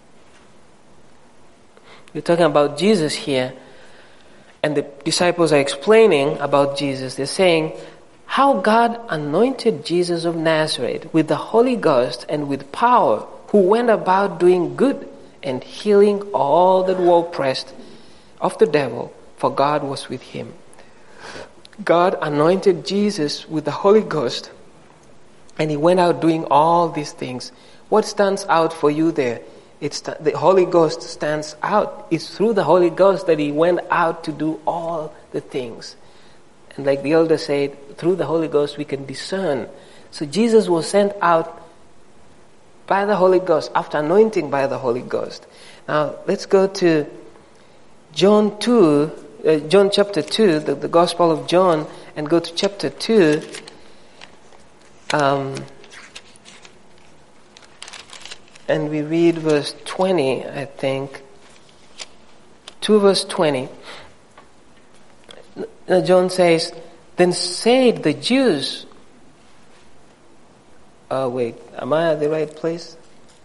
talking about Jesus here. And the disciples are explaining about Jesus. They're saying how God anointed Jesus of Nazareth with the Holy Ghost and with power, who went about doing good and healing all that were oppressed of the devil, for God was with him. God anointed Jesus with the Holy Ghost, and he went out doing all these things. What stands out for you there? The Holy Ghost stands out. It's through the Holy Ghost that he went out to do all the things. And like the elder said, through the Holy Ghost we can discern. So Jesus was sent out by the Holy Ghost, after anointing by the Holy Ghost. Now let's go to John chapter 2, the Gospel of John, and go to chapter 2. And we read verse 20, I think. 2 verse 20. John says, "Then said the Jews..." Wait, am I at the right place?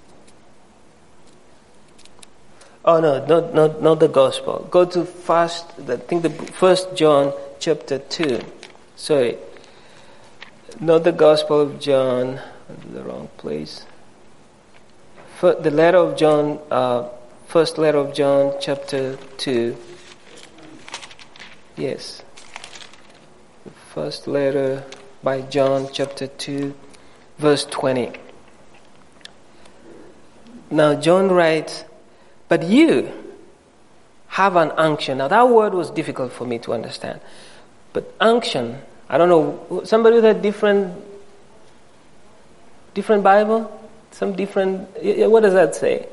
Oh no, not the Gospel. Go to First John chapter 2. Sorry. Not the Gospel of John. I'm in the wrong place. The letter of John, first letter of John, chapter 2. Yes. The first letter by John, chapter 2, verse 20. Now John writes, but you have an unction. Now that word was difficult for me to understand. But unction, I don't know, somebody with a different Bible? Some different, what does that say?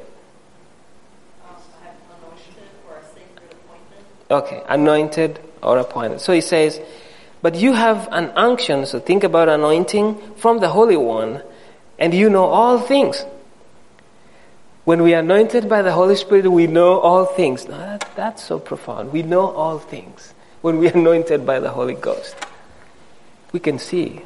Anointed or a sacred appointment. Okay, anointed or appointed. So he says, but you have an unction, so think about anointing from the Holy One, and you know all things. When we are anointed by the Holy Spirit, we know all things. Now that's so profound. We know all things when we are anointed by the Holy Ghost. We can see.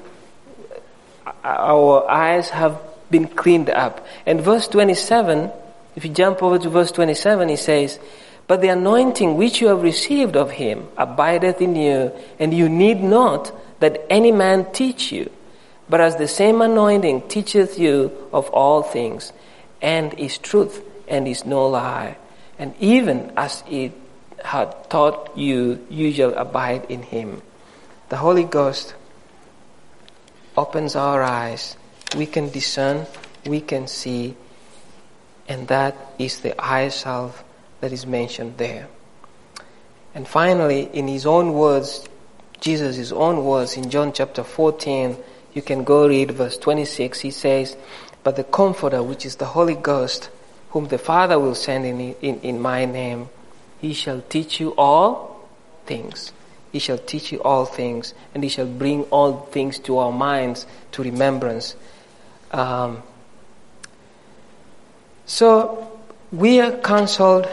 Our eyes have been cleaned up. And verse 27, if you jump over to verse 27, he says, but the anointing which you have received of him abideth in you, and you need not that any man teach you, but as the same anointing teacheth you of all things, and is truth, and is no lie. And even as it had taught you, you shall abide in him. The Holy Ghost opens our eyes. We can discern, we can see, and that is the eye salve that is mentioned there. And finally, in his own words, Jesus' own words in John chapter 14, you can go read verse 26, he says, but the Comforter, which is the Holy Ghost, whom the Father will send in my name, he shall teach you all things. He shall teach you all things, and he shall bring all things to our minds, to remembrance. So we are counseled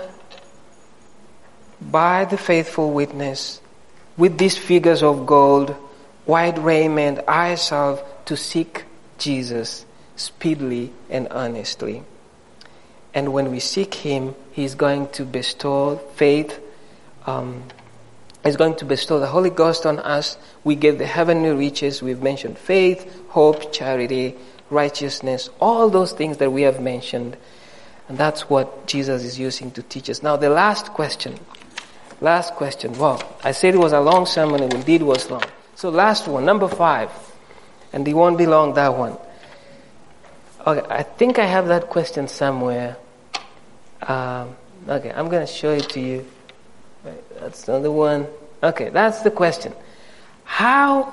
by the faithful witness with these figures of gold, white raiment, eye salve, to seek Jesus speedily and earnestly. And when we seek him, he's going to bestow faith. He's going to bestow the Holy Ghost on us. We get the heavenly riches. We've mentioned faith, hope, charity, righteousness, all those things that we have mentioned. And that's what Jesus is using to teach us. Now the last question. Well, I said it was a long sermon, and indeed it was long. So last one, number 5. And it won't be long, that one. Okay, I think I have that question somewhere. Okay, I'm going to show it to you. Right, that's another one. Okay, that's the question. How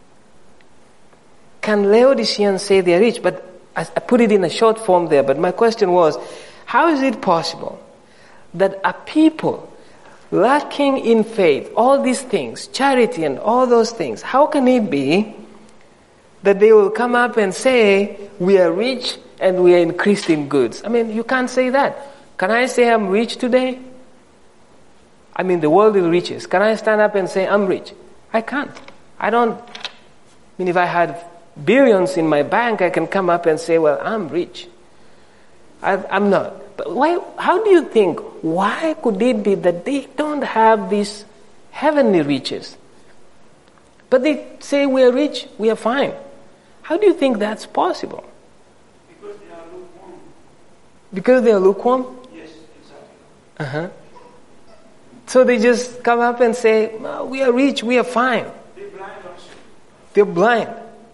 can Laodiceans say they are rich? But I put it in a short form there. But my question was, how is it possible that a people lacking in faith, all these things, charity and all those things, how can it be that they will come up and say, we are rich and we are increased in goods? I mean, you can't say that. Can I say I'm rich today? I mean, the world is riches. Can I stand up and say I'm rich? I can't. If I had billions in my bank, I can come up and say, well, I'm rich. I'm not. But why? How do you think, why could it be that they don't have these heavenly riches? But they say we are rich, we are fine. How do you think that's possible? Because they are lukewarm. Because they are lukewarm? Yes, exactly. Uh-huh. So they just come up and say, well, we are rich, we are fine. They're blind also. They're blind.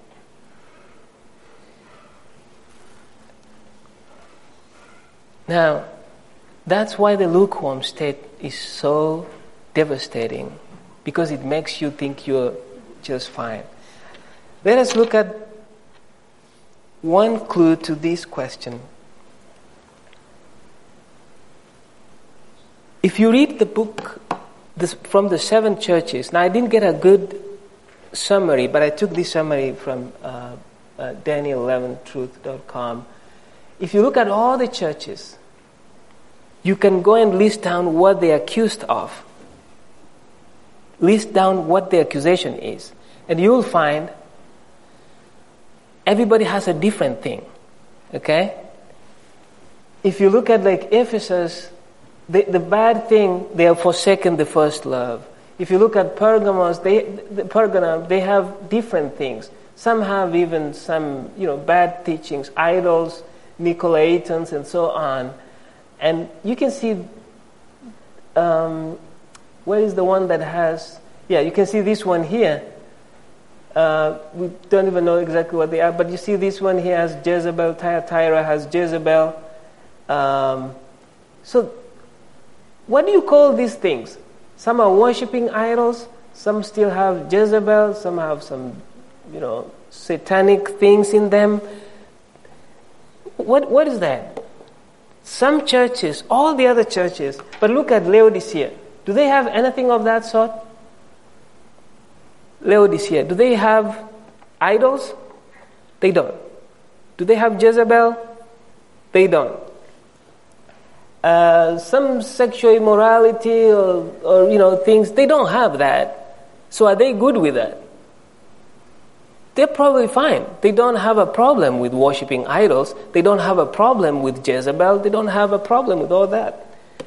Now, that's why the lukewarm state is so devastating, because it makes you think you're just fine. Let us look at one clue to this question. If you read the book from the 7 churches, now I didn't get a good summary, but I took this summary from Daniel11truth.com. If you look at all the churches, you can go and list down what they're accused of. List down what the accusation is. And you'll find everybody has a different thing. Okay? If you look at like Ephesus, the bad thing, they have forsaken the first love. If you look at Pergamos, they have different things. Some have even some, bad teachings, idols, Nicolaitans, and so on. And you can see, where is the one that has Yeah, you can see this one here. We don't even know exactly what they are, but you see this one here has Jezebel, Thyatira has Jezebel. So, what do you call these things? Some are worshipping idols, some still have Jezebel, some have some, satanic things in them. What is that? Some churches, all the other churches, but look at Laodicea. Do they have anything of that sort? Laodicea, do they have idols? They don't. Do they have Jezebel? They don't. Some sexual immorality or things, they don't have that. So are they good with that? They're probably fine. They don't have a problem with worshiping idols. They don't have a problem with Jezebel. They don't have a problem with all that.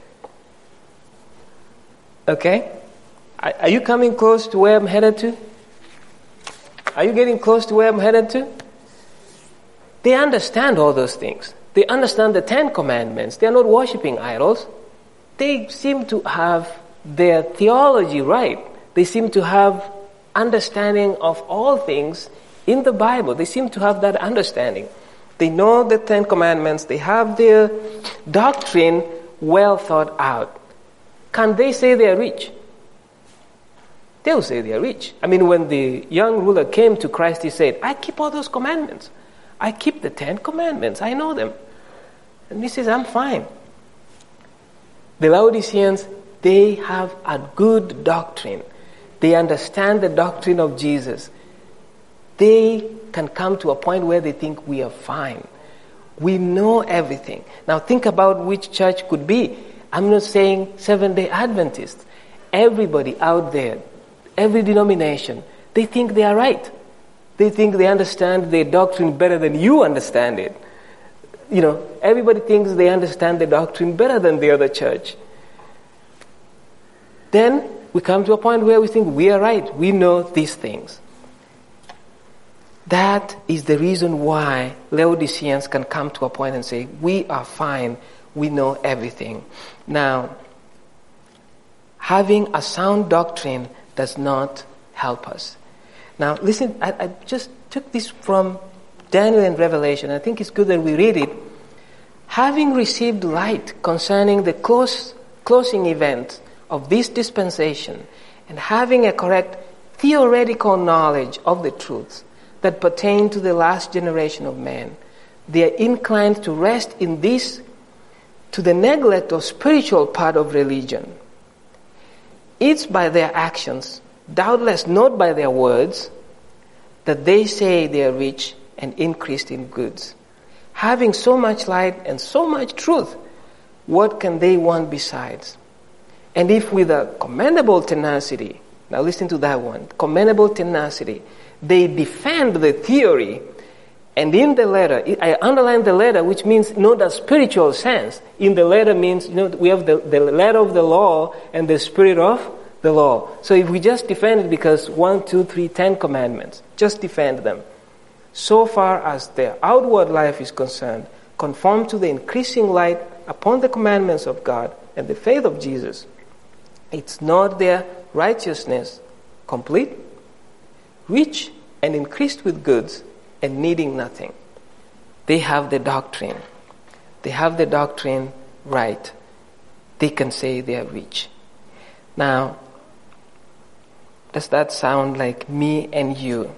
Okay? Are you coming close to where I'm headed to? Are you getting close to where I'm headed to? They understand all those things. They understand the 10 Commandments. They are not worshiping idols. They seem to have their theology right. They seem to have understanding of all things in the Bible. They seem to have that understanding. They know the 10 Commandments. They have their doctrine well thought out. Can they say they are rich? They'll say they are rich. I mean, when the young ruler came to Christ, he said, I keep all those commandments. I keep the 10 Commandments. I know them. And he says, I'm fine. The Laodiceans, they have a good doctrine. They understand the doctrine of Jesus. They can come to a point where they think we are fine. We know everything. Now think about which church could be. I'm not saying Seventh-day Adventists. Everybody out there, every denomination, they think they are right. They think they understand their doctrine better than you understand it. Everybody thinks they understand the doctrine better than the other church. Then we come to a point where we think we are right. We know these things. That is the reason why Laodiceans can come to a point and say, we are fine. We know everything. Now, having a sound doctrine does not help us. Now, listen, I just took this from Daniel and Revelation. I think it's good that we read it. Having received light concerning the closing event of this dispensation, and having a correct theoretical knowledge of the truths that pertain to the last generation of men, they are inclined to rest in this, to the neglect of spiritual part of religion. It's by their actions, doubtless not by their words, that they say they are rich and increased in goods. Having so much light and so much truth, what can they want besides? And if with a commendable tenacity, now listen to that one, commendable tenacity, they defend the theory, and in the letter, I underline the letter, which means not a spiritual sense. In the letter means, we have the letter of the law and the spirit of the law. So if we just defend it because 1, 2, 3, 10 commandments, just defend them. So far as their outward life is concerned, conform to the increasing light upon the commandments of God and the faith of Jesus. It's not their righteousness complete, rich and increased with goods, and needing nothing. They have the doctrine. They have the doctrine right. They can say they are rich. Now, does that sound like me and you?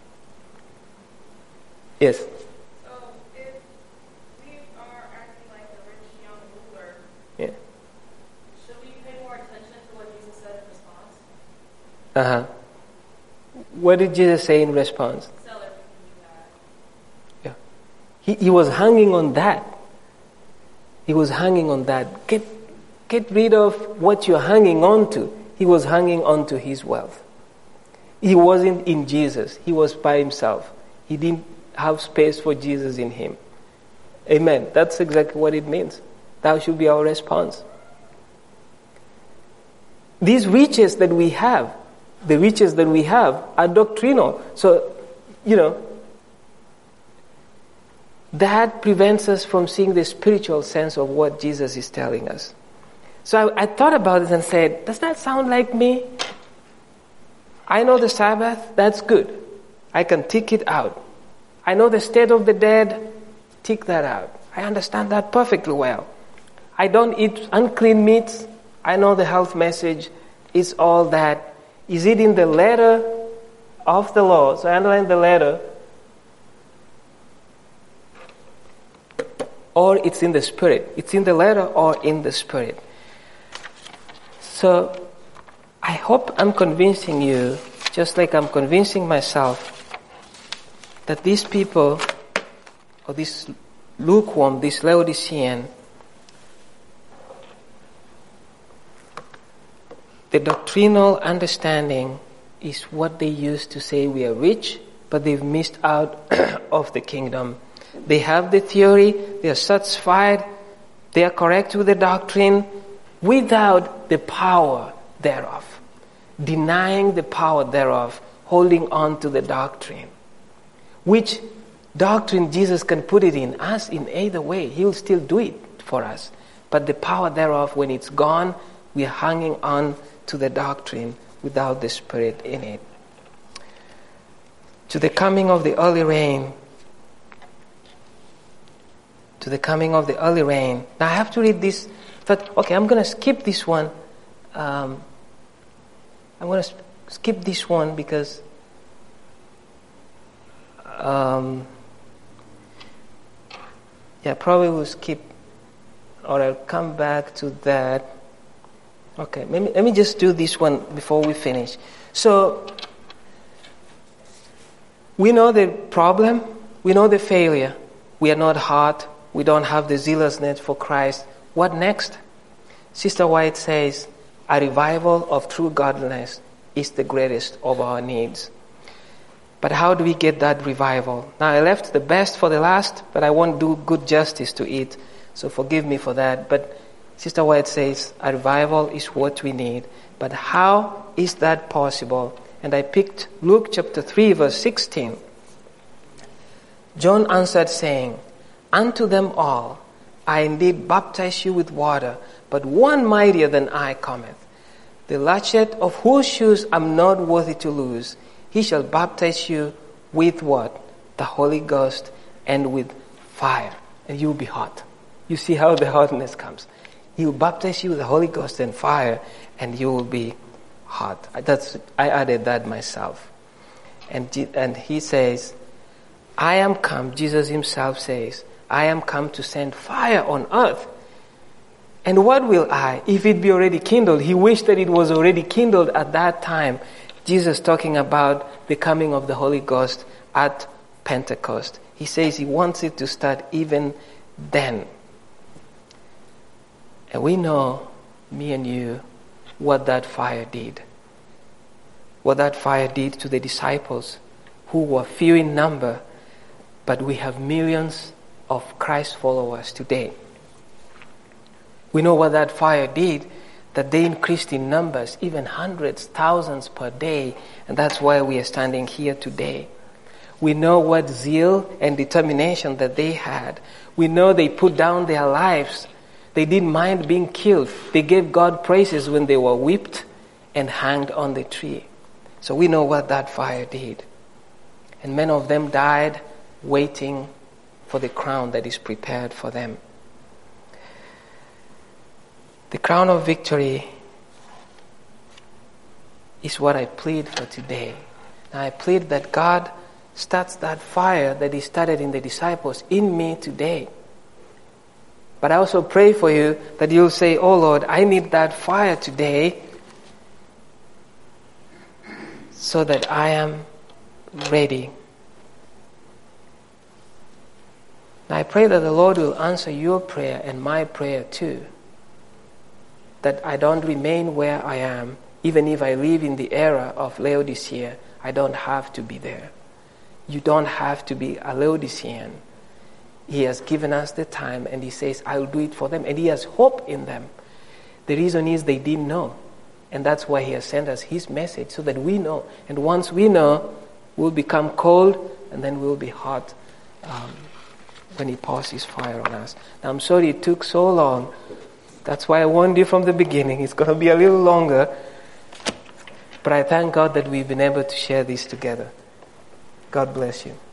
Yes? So if we are acting like the rich young ruler, Yeah. should we pay more attention to what Jesus said in response? Uh-huh. What did Jesus say in response? Sell everything you have. Yeah. He was hanging on that. He was hanging on that. Get rid of what you're hanging on to. He was hanging on to his wealth. He wasn't in Jesus. He was by himself. He didn't have space for Jesus in him. Amen. That's exactly what it means. That should be our response. These riches that we have, the riches that we have are doctrinal. So, that prevents us from seeing the spiritual sense of what Jesus is telling us. So I thought about it and said, does that sound like me? I know the Sabbath, that's good. I can tick it out. I know the state of the dead, tick that out. I understand that perfectly well. I don't eat unclean meats. I know the health message is all that. Is it in the letter of the law? So I underline the letter. Or it's in the spirit. It's in the letter or in the spirit. So I hope I'm convincing you, just like I'm convincing myself, that these people, or this lukewarm, this Laodicean, the doctrinal understanding is what they use to say we are rich, but they've missed out of the kingdom. They have the theory, they are satisfied, they are correct with the doctrine, without the power thereof. Denying the power thereof, holding on to the doctrine. Which doctrine Jesus can put it in us in either way. He'll still do it for us. But the power thereof, when it's gone, we are hanging on to the doctrine without the Spirit in it. To the coming of the early rain. To the coming of the early rain. Now I have to read this. But okay, I'm going to skip this one. I'm going to skip this one because probably we'll skip, or I'll come back to that. Okay, let me just do this one before we finish. So, we know the problem, we know the failure. We are not hot, we don't have the zealousness for Christ. What next? Sister White says, a revival of true godliness is the greatest of our needs. But how do we get that revival? Now I left the best for the last, but I won't do good justice to it, so forgive me for that. But Sister White says, a revival is what we need. But how is that possible? And I picked Luke chapter 3 verse 16. John answered saying, unto them all, I indeed baptize you with water, but one mightier than I cometh, the latchet of whose shoes I'm not worthy to loose. He shall baptize you with what? The Holy Ghost and with fire. And you'll be hot. You see how the hotness comes. He will baptize you with the Holy Ghost and fire, and you will be hot. I added that myself. And he says, I am come, Jesus himself says, I am come to send fire on earth. And what will I, if it be already kindled? He wished that it was already kindled at that time. Jesus talking about the coming of the Holy Ghost at Pentecost. He says he wants it to start even then. And we know, me and you, what that fire did. What that fire did to the disciples who were few in number, but we have millions of Christ followers today. We know what that fire did, that they increased in numbers, even hundreds, thousands per day, and that's why we are standing here today. We know what zeal and determination that they had. We know they put down their lives. They didn't mind being killed. They gave God praises when they were whipped and hanged on the tree. So we know what that fire did. And many of them died waiting for the crown that is prepared for them. The crown of victory is what I plead for today. Now I plead that God starts that fire that He started in the disciples in me today. But I also pray for you that you'll say, oh Lord, I need that fire today so that I am ready. Now I pray that the Lord will answer your prayer and my prayer too. That I don't remain where I am, even if I live in the era of Laodicea. I don't have to be there. You don't have to be a Laodicean. He has given us the time and He says, I will do it for them. And He has hope in them. The reason is they didn't know. And that's why He has sent us His message so that we know. And once we know, we'll become cold and then we'll be hot when He pours His fire on us. Now I'm sorry it took so long. That's why I warned you from the beginning. It's going to be a little longer. But I thank God that we've been able to share this together. God bless you.